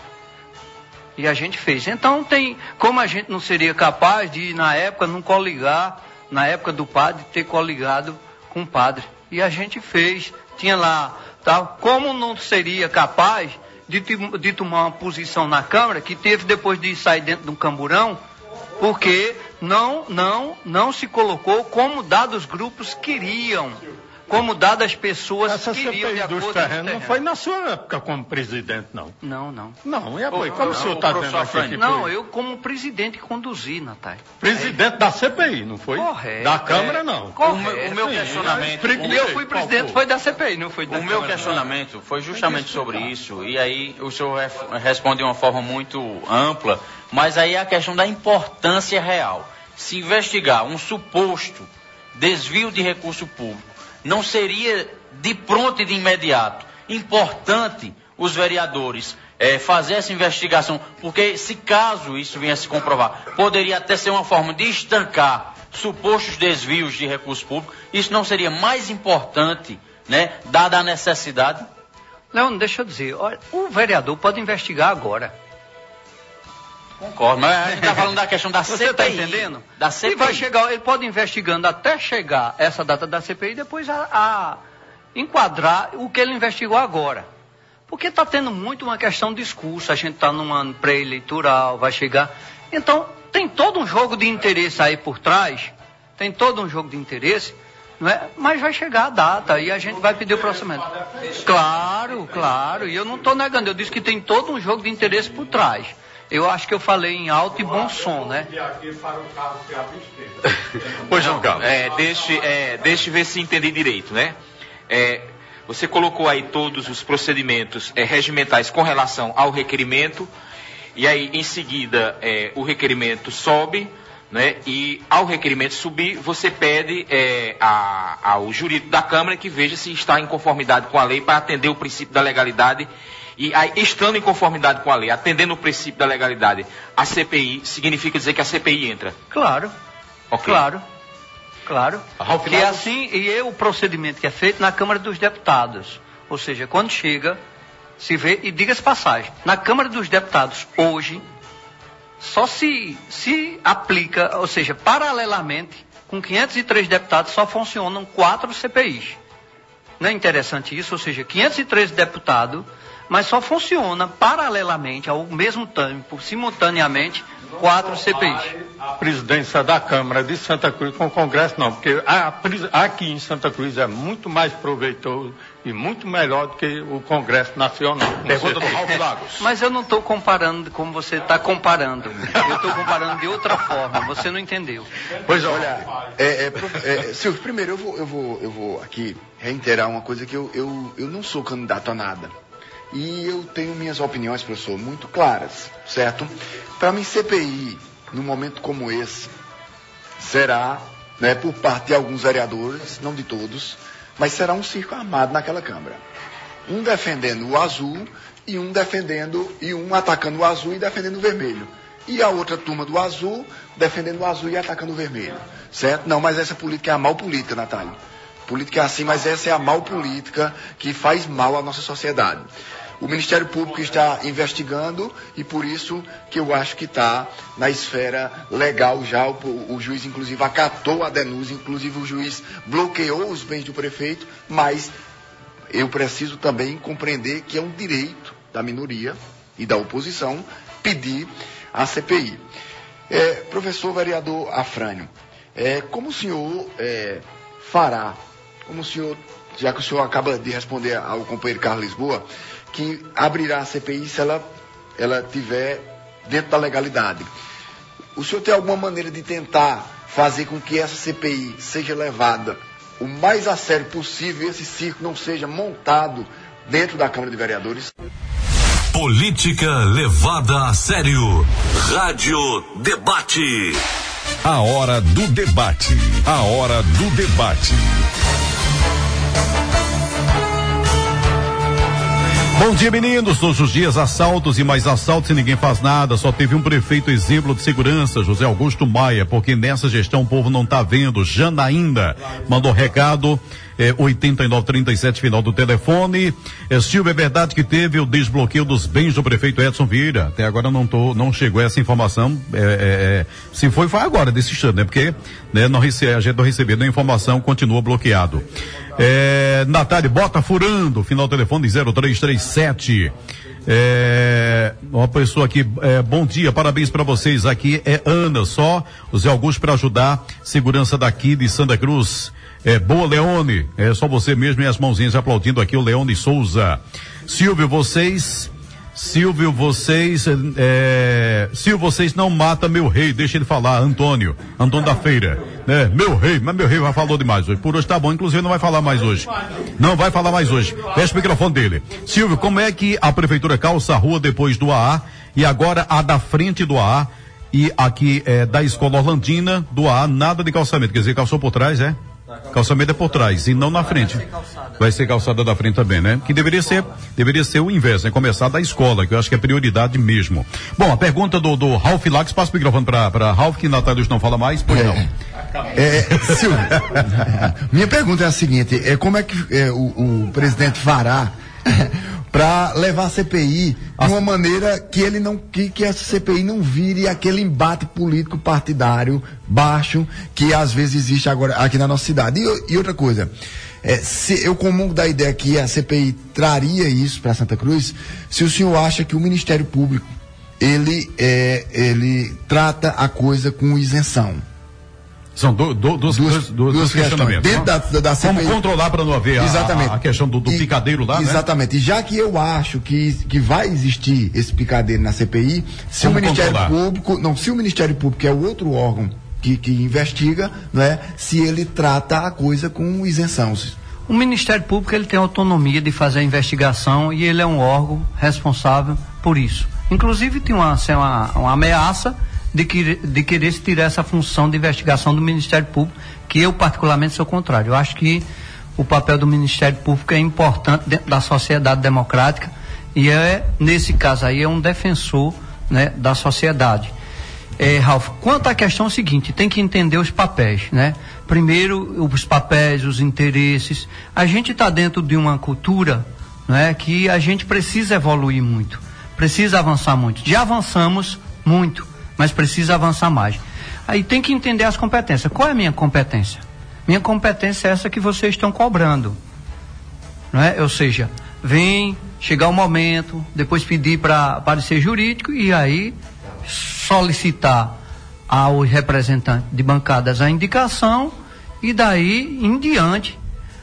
Então como a gente não seria capaz de, na época, não coligar, na época do padre, ter coligado com o padre. E a gente fez. Tinha lá, tá? Como não seria capaz de tomar uma posição na Câmara, que teve depois de sair dentro de um camburão, porque não se colocou como dados grupos queriam. Como dadas as pessoas essa queriam CPI de acordo dos terrenos não foi na sua época como presidente, não? Não. Não, e apoio? Como o senhor está dizendo aqui? Não, eu como presidente conduzi, Natália. Presidente da CPI, não foi? Correto. Da Câmara, não. Correto. O meu questionamento... Eu fui presidente, foi da CPI, não foi da Câmara. O meu questionamento foi justamente sobre isso, e aí o senhor responde de uma forma muito ampla, mas aí é a questão da importância real. Se investigar um suposto desvio de recurso público, não seria de pronto e de imediato importante os vereadores fazer essa investigação, porque se caso isso venha a se comprovar, poderia até ser uma forma de estancar supostos desvios de recursos públicos. Isso não seria mais importante, né, dada a necessidade? Leandro, deixa eu dizer, olha, o vereador pode investigar agora. Concordo, mas a gente está falando da questão da CPI. Você está entendendo? Da CPI. E vai chegar, ele pode ir investigando até chegar essa data da CPI e depois a enquadrar o que ele investigou agora. Porque está tendo muito uma questão de discurso, a gente está num ano pré-eleitoral, vai chegar. Então, tem todo um jogo de interesse aí por trás, não é? Mas vai chegar a data e a gente vai pedir o processamento. Claro, e eu não estou negando, eu disse que tem todo um jogo de interesse por trás. Eu acho que eu falei em alto e bom som, né? Pois João Carlos. Deixa eu ver se entendi direito, né? Você colocou aí todos os procedimentos regimentais com relação ao requerimento, e aí em seguida o requerimento sobe, né? E ao requerimento subir, você pede ao jurídico da Câmara que veja se está em conformidade com a lei para atender o princípio da legalidade. E aí, estando em conformidade com a lei, atendendo o princípio da legalidade, a CPI significa dizer que a CPI entra? Claro. Okay. Claro. Porque é assim, e é o procedimento que é feito na Câmara dos Deputados. Ou seja, quando chega, se vê, e diga-se passagem, na Câmara dos Deputados, hoje, só se aplica, ou seja, paralelamente, com 503 deputados, só funcionam 4 CPIs. Não é interessante isso? Ou seja, 503 deputados, mas só funciona paralelamente, ao mesmo tempo, simultaneamente, 4 CPIs. A presidência da Câmara de Santa Cruz com o Congresso não, porque aqui em Santa Cruz é muito mais proveitoso e muito melhor do que o Congresso Nacional. Pergunta do Ralf Lagos. Mas eu não estou comparando como você está comparando. Eu estou comparando de outra forma. Você não entendeu. Pois olha, Silvio, primeiro eu vou aqui reiterar uma coisa que eu não sou candidato a nada. E eu tenho minhas opiniões, professor, muito claras, certo? Para mim, CPI, num momento como esse, será, né, por parte de alguns vereadores, não de todos, mas será um circo armado naquela Câmara. Um defendendo o azul e um atacando o azul e defendendo o vermelho. E a outra turma do azul defendendo o azul e atacando o vermelho, certo? Não, mas essa política é a mal política, Natália. Política é assim, mas essa é a mal política que faz mal à nossa sociedade. O Ministério Público está investigando e por isso que eu acho que está na esfera legal já. O juiz, inclusive, acatou a denúncia, inclusive o juiz bloqueou os bens do prefeito, mas eu preciso também compreender que é um direito da minoria e da oposição pedir a CPI. Professor vereador Afrânio, como o senhor fará, já que o senhor acaba de responder ao companheiro Carlos Lisboa, que abrirá a CPI se ela estiver dentro da legalidade. O senhor tem alguma maneira de tentar fazer com que essa CPI seja levada o mais a sério possível e esse circo não seja montado dentro da Câmara de Vereadores? Política levada a sério. Rádio Debate. A hora do debate. A hora do debate. Bom dia, meninos. Todos os dias assaltos e mais assaltos e ninguém faz nada. Só teve um prefeito exemplo de segurança, José Augusto Maia, porque nessa gestão o povo não tá vendo. Janaína mandou recado, 8937 final do telefone. Silvio, é verdade que teve o desbloqueio dos bens do prefeito Edson Vieira? Até agora não chegou essa informação. Se foi agora, desse instante, né? Porque né, a gente não recebeu a informação, continua bloqueado. Natália, bota furando, final do telefone 0337. Uma pessoa aqui, bom dia, parabéns para vocês. Aqui é Ana, só o Zé Augusto para ajudar, segurança daqui de Santa Cruz. Boa, Leone, só você mesmo e as mãozinhas aplaudindo aqui, o Leone Souza. Silvio, vocês não matam meu rei, deixa ele falar, Antônio da Feira, né? Mas meu rei já falou demais hoje, por hoje tá bom, inclusive não vai falar mais hoje, fecha o microfone dele. Silvio, como é que a prefeitura calça a rua depois do AA e agora a da frente do AA e aqui da escola Orlandina do AA, nada de calçamento, quer dizer, calçou por trás, calçamento é por trás e não na frente. Vai ser calçada da frente também, né? Que deveria ser o inverso, né? Começar da escola, que eu acho que é prioridade mesmo. Bom, a pergunta do Ralf Lagos, passa o microfone para Ralf, que Natália não fala mais, pois não. Silvio, minha pergunta é a seguinte, como é que o presidente fará para levar a CPI de uma maneira que ele não, que essa CPI não vire aquele embate político partidário baixo que às vezes existe agora aqui na nossa cidade. E outra coisa, se eu comungo da ideia que a CPI traria isso para Santa Cruz, se o senhor acha que o Ministério Público ele trata a coisa com isenção. São duas questionamentos. Dentro da CPI. Como controlar para não haver a questão do picadeiro lá, exatamente. Né? E já que eu acho que vai existir esse picadeiro na CPI, se o Ministério Público, que é o outro órgão que investiga, né, se ele trata a coisa com isenção. O Ministério Público ele tem autonomia de fazer a investigação e ele é um órgão responsável por isso. Inclusive tem uma ameaça de querer se tirar essa função de investigação do Ministério Público, que eu particularmente sou contrário. Eu acho que o papel do Ministério Público é importante dentro da sociedade democrática e nesse caso aí, é um defensor, né, da sociedade. Ralf, quanto à questão seguinte, tem que entender os papéis, né? Primeiro, os papéis, os interesses. A gente está dentro de uma cultura, né, que a gente precisa evoluir muito, precisa avançar muito. Já avançamos muito, mas precisa avançar mais. Aí tem que entender as competências. Qual é a minha competência? Minha competência é essa que vocês estão cobrando, não é? Ou seja, vem chegar o momento, depois pedir para parecer jurídico e aí solicitar aos representantes de bancadas a indicação e daí em diante,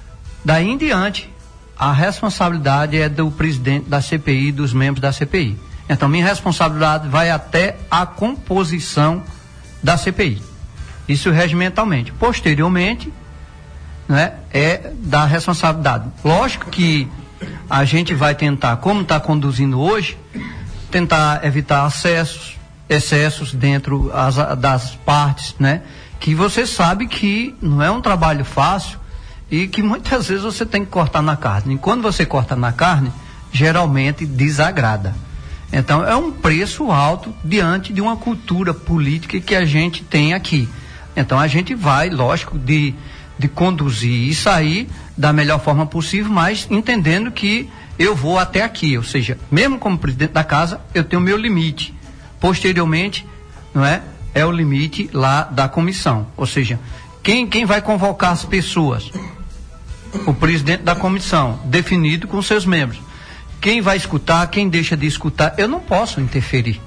a responsabilidade é do presidente da CPI e dos membros da CPI. Então, minha responsabilidade vai até a composição da CPI. Isso regimentalmente. Posteriormente, né, é da responsabilidade. Lógico que a gente vai tentar, como está conduzindo hoje, tentar evitar excessos dentro das partes, né? Que você sabe que não é um trabalho fácil e que muitas vezes você tem que cortar na carne. E quando você corta na carne, geralmente desagrada. Então, é um preço alto diante de uma cultura política que a gente tem aqui. Então, a gente vai, lógico, de conduzir isso aí da melhor forma possível, mas entendendo que eu vou até aqui. Ou seja, mesmo como presidente da casa, eu tenho o meu limite. Posteriormente, não é? É o limite lá da comissão. Ou seja, quem vai convocar as pessoas? O presidente da comissão, definido com seus membros. Quem vai escutar, quem deixa de escutar, eu não posso interferir.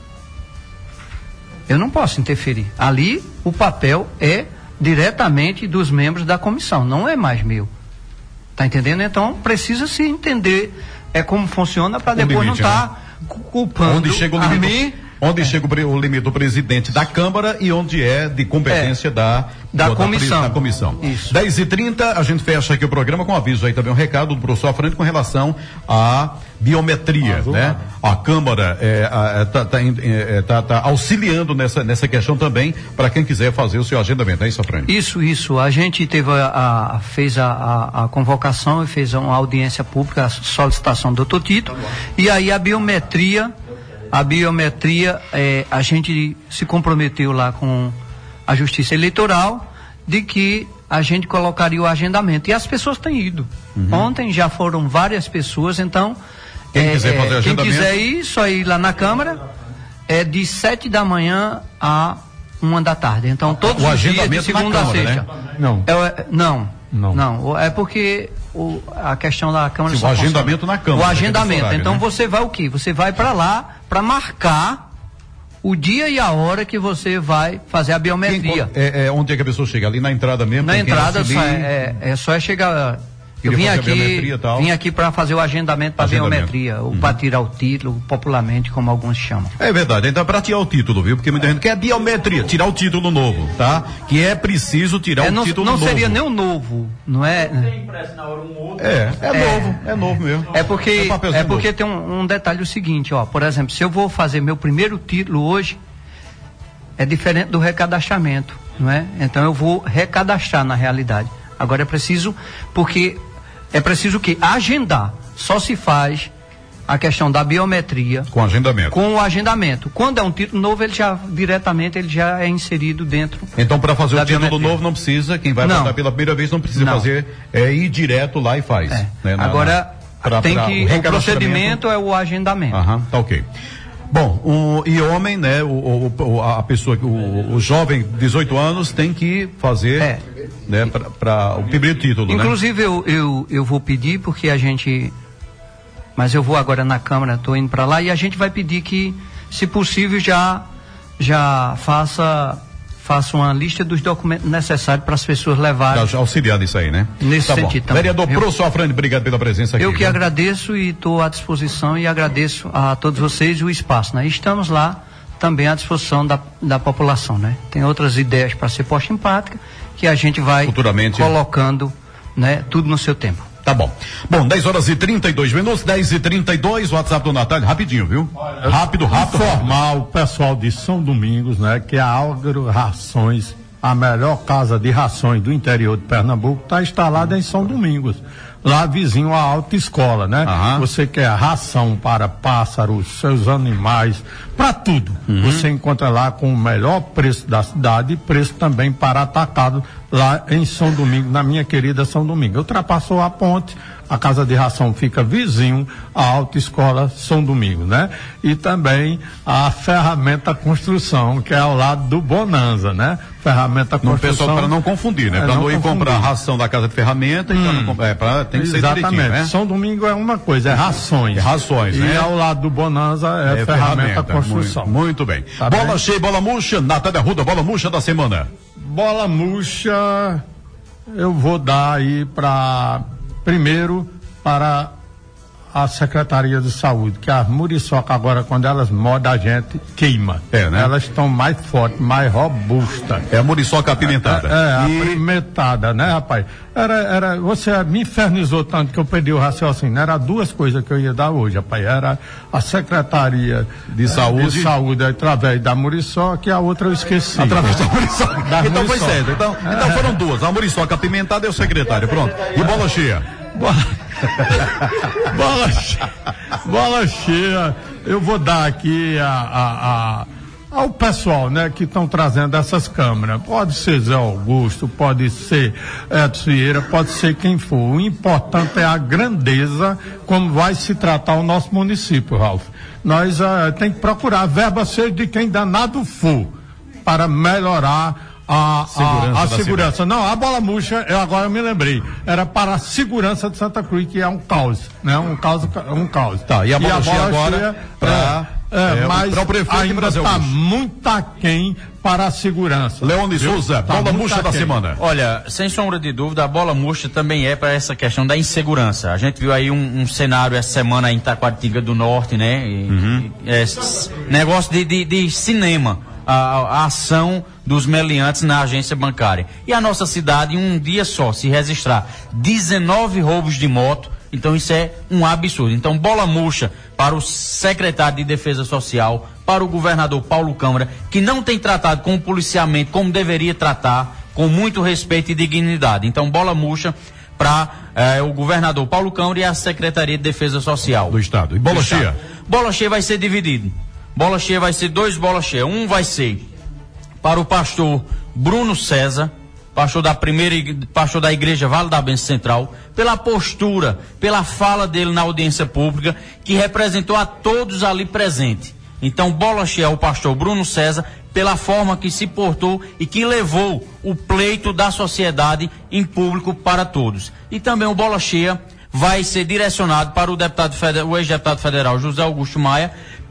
Ali, o papel é diretamente dos membros da comissão, não é mais meu. Tá entendendo? Então, precisa se entender como funciona para depois limite, não estar culpando onde chega o limite, a mim. Onde chega o limite do presidente da Câmara e onde é de competência da comissão. Isso. 10h30, a gente fecha aqui o programa com aviso aí também, um recado do professor Afrânio com relação à biometria, né? A Câmara tá auxiliando nessa questão também para quem quiser fazer o seu agendamento, é isso, Afrânio? Isso. A gente fez a convocação e fez uma audiência pública, a solicitação do Dr. Tito, e aí a biometria, a gente se comprometeu lá com a Justiça Eleitoral de que a gente colocaria o agendamento. E as pessoas têm ido. Ontem já foram várias pessoas, então quem quiser fazer agendamento, quem quiser ir, só ir lá na Câmara, é de 7 da manhã a 1 da tarde. Então todos os dias de segunda a sexta. Né? Não, é porque a questão da Câmara... Sim, o agendamento na Câmara. O agendamento, horário, então, né? Você vai o quê? Você vai para lá para marcar o dia e a hora que você vai fazer a biometria. Onde é que a pessoa chega? Ali na entrada mesmo? Na entrada só chegar... Eu vim aqui para fazer o agendamento para biometria, ou para tirar o título, popularmente, como alguns chamam. É verdade, então para tirar o título, viu? Porque muita gente quer biometria, tirar o título novo, tá? Que é preciso tirar o título novo. Não seria nem o novo, não é? Tem impresso na hora um outro. É novo mesmo. É porque tem um detalhe o seguinte, ó, por exemplo, se eu vou fazer meu primeiro título hoje, é diferente do recadastramento, não é? Então eu vou recadastrar na realidade. Agora é preciso o quê? Agendar. Só se faz a questão da biometria com o agendamento. Quando é um título novo, ele já é inserido dentro. Então, para fazer o título novo não precisa, quem vai votar pela primeira vez não precisa fazer, ir direto lá e faz. Né? Agora o procedimento é o agendamento. Tá ok. Bom, homem, né, a pessoa, o jovem de 18 anos tem que fazer, né, para o primeiro título, inclusive, né? eu vou pedir, porque mas eu vou agora na Câmara, estou indo para lá, e a gente vai pedir que, se possível, já faça uma lista dos documentos necessários para as pessoas levarem. Auxiliar nisso aí, né? Nesse sentido também. Vereador professor Afrânio, obrigado pela presença aqui. Eu que agradeço e estou à disposição e agradeço a todos vocês o espaço, né? Estamos lá também à disposição da população, né? Tem outras ideias para ser posta em prática que a gente vai futuramente colocando, né? Tudo no seu tempo. Tá bom. Bom, 10h32, 10h32, WhatsApp do Natália, rapidinho, viu? Rápido. Informar o pessoal de São Domingos, né? Que a Agro Rações, a melhor casa de rações do interior de Pernambuco, está instalada em São Domingos. Lá vizinho à autoescola, né? Você quer ração para pássaros, seus animais, para tudo. Você encontra lá com o melhor preço da cidade e preço também para atacado lá em São Domingo, na minha querida São Domingo. Ultrapassou a ponte, a casa de ração fica vizinho à Autoescola São Domingo, né? E também a Ferramenta Construção, que é ao lado do Bonanza, né? Ferramenta Construção. Pessoal, para não confundir, né? Para não ir comprar ração da casa de ferramenta, tem que ser direitinho, né? São Domingo é uma coisa, é rações. Rações, né? E ao lado do Bonanza é Ferramenta Construção. Muito bem. Tá bola bem? Cheia, bola murcha, Natália Arruda, bola murcha da semana. Bola murcha, eu vou dar aí primeiro para a Secretaria de Saúde, que as muriçoca agora, quando elas mordem a gente, queima. Né? Elas estão mais fortes, mais robustas. É a muriçoca apimentada. Apimentada, né, rapaz? Você me infernizou tanto que eu perdi o raciocínio. Era duas coisas que eu ia dar hoje, rapaz. Era a Secretaria de Saúde através da muriçoca e a outra eu esqueci. Através da muriçoca. Então foi certo. Então foram duas. A muriçoca apimentada e o secretário. Pronto. E bola cheia. Bola cheia, eu vou dar aqui ao pessoal, né, que estão trazendo essas câmeras. Pode ser Zé Augusto, pode ser Edson Vieira, pode ser quem for. O importante é a grandeza, como vai se tratar o nosso município, Ralf. Nós tem que procurar a verba, seja de quem danado for, para melhorar a segurança. Não, a bola murcha, agora eu me lembrei, era para a segurança de Santa Cruz, que é um caos, né? Um caos. Tá, e a bola cheia agora mas o prefeito ainda está muito aquém para a segurança. Leone Souza, bola murcha da semana. Olha, sem sombra de dúvida, a bola murcha também é para essa questão da insegurança. A gente viu aí um cenário essa semana em Taquaritinga do Norte, né? Negócio de cinema. A ação dos meliantes na agência bancária. E a nossa cidade, em um dia só, se registrar 19 roubos de moto, então isso é um absurdo. Então, bola murcha para o secretário de Defesa Social, para o governador Paulo Câmara, que não tem tratado com o policiamento como deveria tratar, com muito respeito e dignidade. Então, bola murcha para o governador Paulo Câmara e a Secretaria de Defesa Social do Estado. E bola cheia? Bola cheia vai ser dividido. Bola cheia vai ser 2 bolas cheias. Um vai ser para o pastor Bruno César, pastor da Igreja Vale da Bênção Central, pela postura, pela fala dele na audiência pública, que representou a todos ali presentes. Então, bola cheia ao pastor Bruno César, pela forma que se portou e que levou o pleito da sociedade em público para todos. E também o bola cheia vai ser direcionado para o ex-deputado federal José Augusto Maia,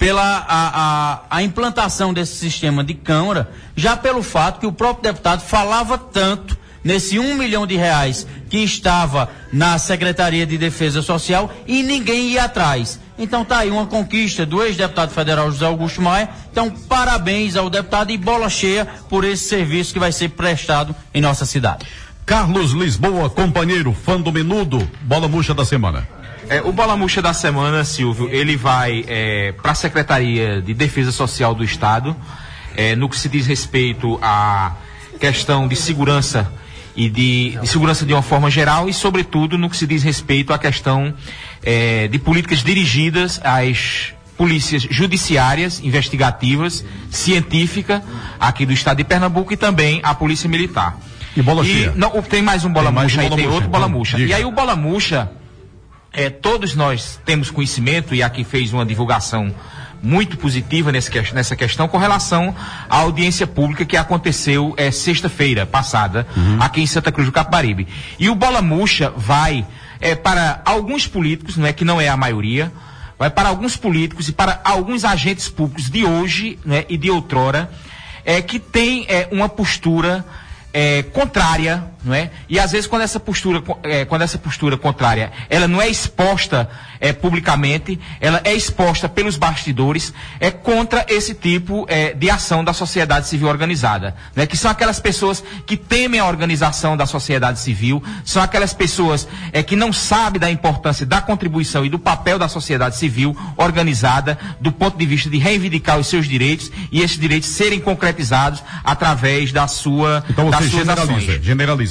pela a implantação desse sistema de Câmara, já pelo fato que o próprio deputado falava tanto nesse R$1 milhão que estava na Secretaria de Defesa Social e ninguém ia atrás. Então tá aí uma conquista do ex-deputado federal José Augusto Maia. Então parabéns ao deputado e bola cheia por esse serviço que vai ser prestado em nossa cidade. Carlos Lisboa, companheiro, fã do Menudo, bola murcha da semana. O bola murcha da semana, Silvio, ele vai para a Secretaria de Defesa Social do Estado, no que se diz respeito à questão de segurança e de segurança de uma forma geral e, sobretudo, no que se diz respeito à questão de políticas dirigidas às polícias judiciárias, investigativas, científica, aqui do Estado de Pernambuco e também à Polícia Militar. E bola cheia? Não, tem mais um bola murcha aí, tem outro bola murcha. E aí o bola murcha, todos nós temos conhecimento, e aqui fez uma divulgação muito positiva nessa questão com relação à audiência pública que aconteceu sexta-feira passada, aqui em Santa Cruz do Capibaribe. E o bola murcha vai para alguns políticos, que não é a maioria, vai para alguns políticos e para alguns agentes públicos de hoje, e de outrora, que tem uma postura contrária, não é? E às vezes quando essa postura contrária, ela não é exposta publicamente, ela é exposta pelos bastidores, contra esse tipo de ação da sociedade civil organizada, né? Que são aquelas pessoas que temem a organização da sociedade civil, são aquelas pessoas que não sabem da importância da contribuição e do papel da sociedade civil organizada do ponto de vista de reivindicar os seus direitos e esses direitos serem concretizados através da sua generaliza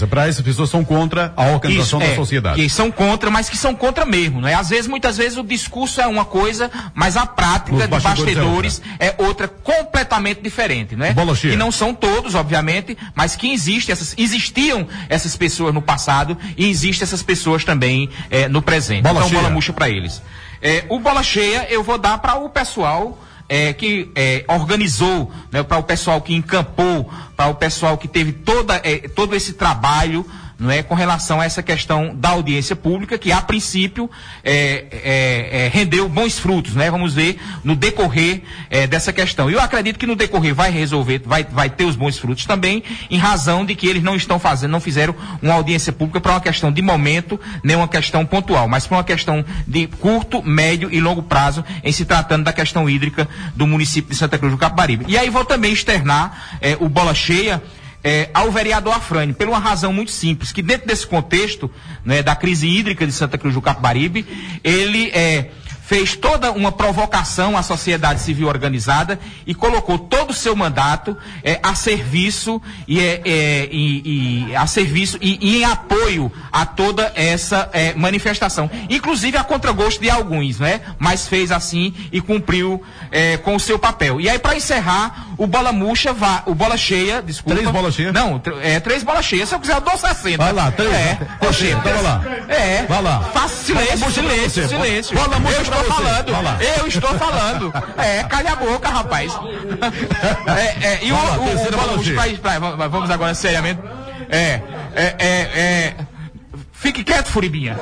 coisa, para essas pessoas são contra a organização da sociedade. Que são contra, mas que são contra mesmo, não é? Muitas vezes o discurso é uma coisa, mas a prática de bastidores é outra completamente diferente, não é? E não são todos, obviamente, mas que existiam essas pessoas no passado e existem essas pessoas também no presente. Então, bola murcha para eles. O bola cheia eu vou dar para o pessoal que organizou, né, para o pessoal que encampou, para o pessoal que teve todo esse trabalho, não é, com relação a essa questão da audiência pública, que a princípio rendeu bons frutos, né? Vamos ver no decorrer dessa questão. E eu acredito que no decorrer vai ter os bons frutos também, em razão de que eles não fizeram uma audiência pública para uma questão de momento, nem uma questão pontual, mas para uma questão de curto, médio e longo prazo, em se tratando da questão hídrica do município de Santa Cruz do Capibaribe. E aí vou também externar o bola cheia ao vereador Afrânio, por uma razão muito simples, que dentro desse contexto, né, da crise hídrica de Santa Cruz do Capibaribe, ele fez toda uma provocação à sociedade civil organizada e colocou todo o seu mandato a serviço e em apoio a toda essa manifestação, inclusive a contragosto de alguns, né? Mas fez assim e cumpriu com o seu papel. E aí, para encerrar, o bola cheia, desculpa. 3 bolas cheias? Não, 3 bolas cheias. Se eu quiser, eu dou 60. Vai lá, 3. Vai lá. Vai lá. Faça silêncio. Bola murcha Eu estou falando. Calha a boca, rapaz. E o bola murcha, vamos agora seriamente. Fique quieto, Furibinha.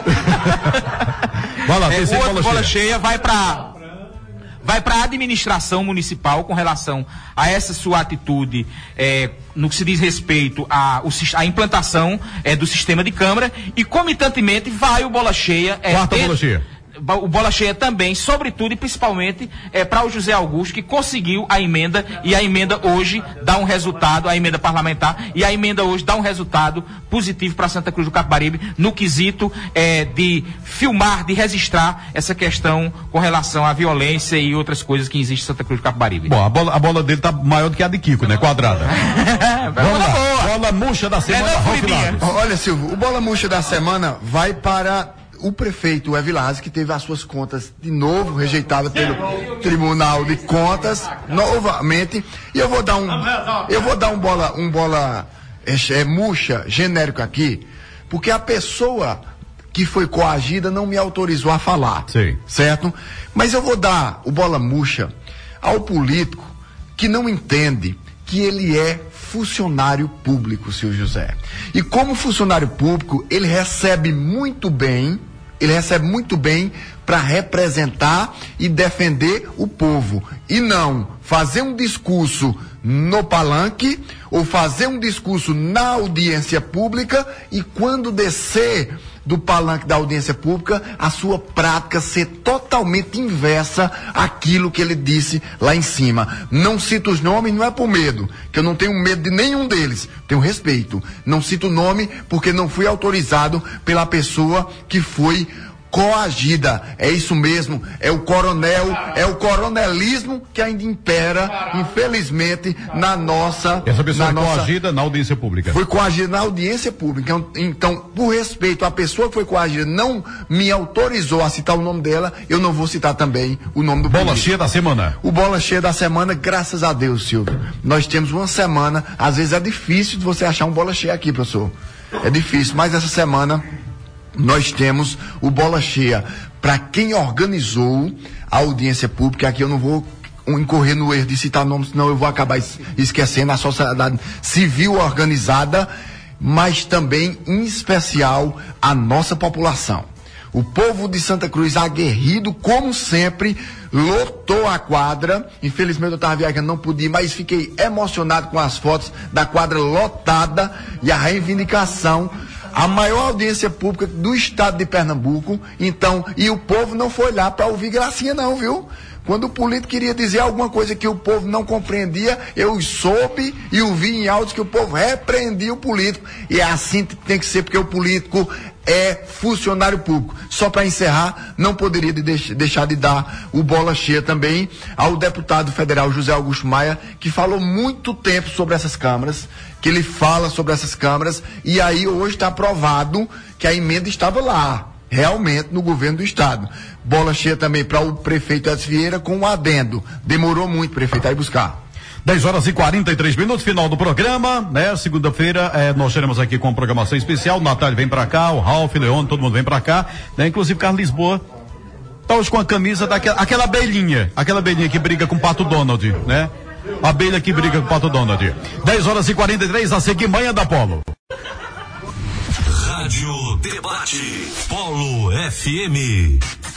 Vai lá, o outro bola cheia vai para a administração municipal com relação a essa sua atitude no que se diz respeito à implantação do sistema de câmara, e comitantemente vai o bola cheia. Quarta bola cheia. O bola cheia também, sobretudo e principalmente para o José Augusto, que conseguiu a emenda, e a emenda hoje dá um resultado, a emenda parlamentar, e a emenda hoje dá um resultado positivo para Santa Cruz do Capibaribe no quesito de filmar, de registrar essa questão com relação à violência e outras coisas que existem em Santa Cruz do Capibaribe. Bom, a bola dele tá maior do que a de Kiko, né? Quadrada. Vamos lá. Bola murcha da semana. Olha, Silvio, o bola murcha da semana vai para o prefeito Evilásio, que teve as suas contas de novo rejeitadas pelo Tribunal de Contas, novamente, e eu vou dar um bola murcha genérico aqui, porque a pessoa que foi coagida não me autorizou a falar. Sim. Certo? Mas eu vou dar o bola murcha ao político que não entende que ele é funcionário público, seu José. E como funcionário público, ele recebe muito bem para representar e defender o povo. E não fazer um discurso no palanque ou fazer um discurso na audiência pública e quando descer do palanque da audiência pública, a sua prática ser totalmente inversa àquilo que ele disse lá em cima. Não cito os nomes, não é por medo, que eu não tenho medo de nenhum deles, tenho respeito. Não cito o nome porque não fui autorizado pela pessoa que foi coagida. É isso mesmo, é o coronelismo que ainda impera, infelizmente, na nossa... Essa pessoa foi coagida na audiência pública. Foi coagida na audiência pública. Então, por respeito à pessoa que foi coagida, não me autorizou a citar o nome dela, eu não vou citar também o nome do bola cheia da semana. O bola cheia da semana, graças a Deus, Silvio. Nós temos uma semana, às vezes é difícil de você achar um bola cheia aqui, professor. É difícil, mas essa semana nós temos o bola cheia para quem organizou a audiência pública. Aqui eu não vou incorrer no erro de citar nomes, senão eu vou acabar esquecendo a sociedade civil organizada, mas também, em especial, a nossa população. O povo de Santa Cruz, aguerrido, como sempre, lotou a quadra. Infelizmente eu estava viajando, não pude ir, mas fiquei emocionado com as fotos da quadra lotada e a reivindicação. A maior audiência pública do estado de Pernambuco, então, e o povo não foi lá para ouvir gracinha não, viu? Quando o político queria dizer alguma coisa que o povo não compreendia, eu soube e ouvi em áudios que o povo repreendia o político. E é assim que tem que ser, porque o político é funcionário público. Só para encerrar, não poderia deixar de dar o bola cheia também ao deputado federal José Augusto Maia, que falou muito tempo sobre essas câmaras, que ele fala sobre essas câmaras, e aí hoje está aprovado que a emenda estava lá, realmente no governo do estado. Bola cheia também para o prefeito Edson Vieira com um adendo. Demorou muito, prefeito, a ir buscar. 10h43, final do programa, né? Segunda-feira nós teremos aqui com programação especial. O Natália vem pra cá, o Ralf, Leone, todo mundo vem pra cá, né? Inclusive Carlos Lisboa tá hoje com a camisa aquela abelhinha que briga com o Pato Donald, né? A abelha que briga com o Pato Donald. 10h43, a seguir, manhã da Polo. Rádio Debate, Polo FM.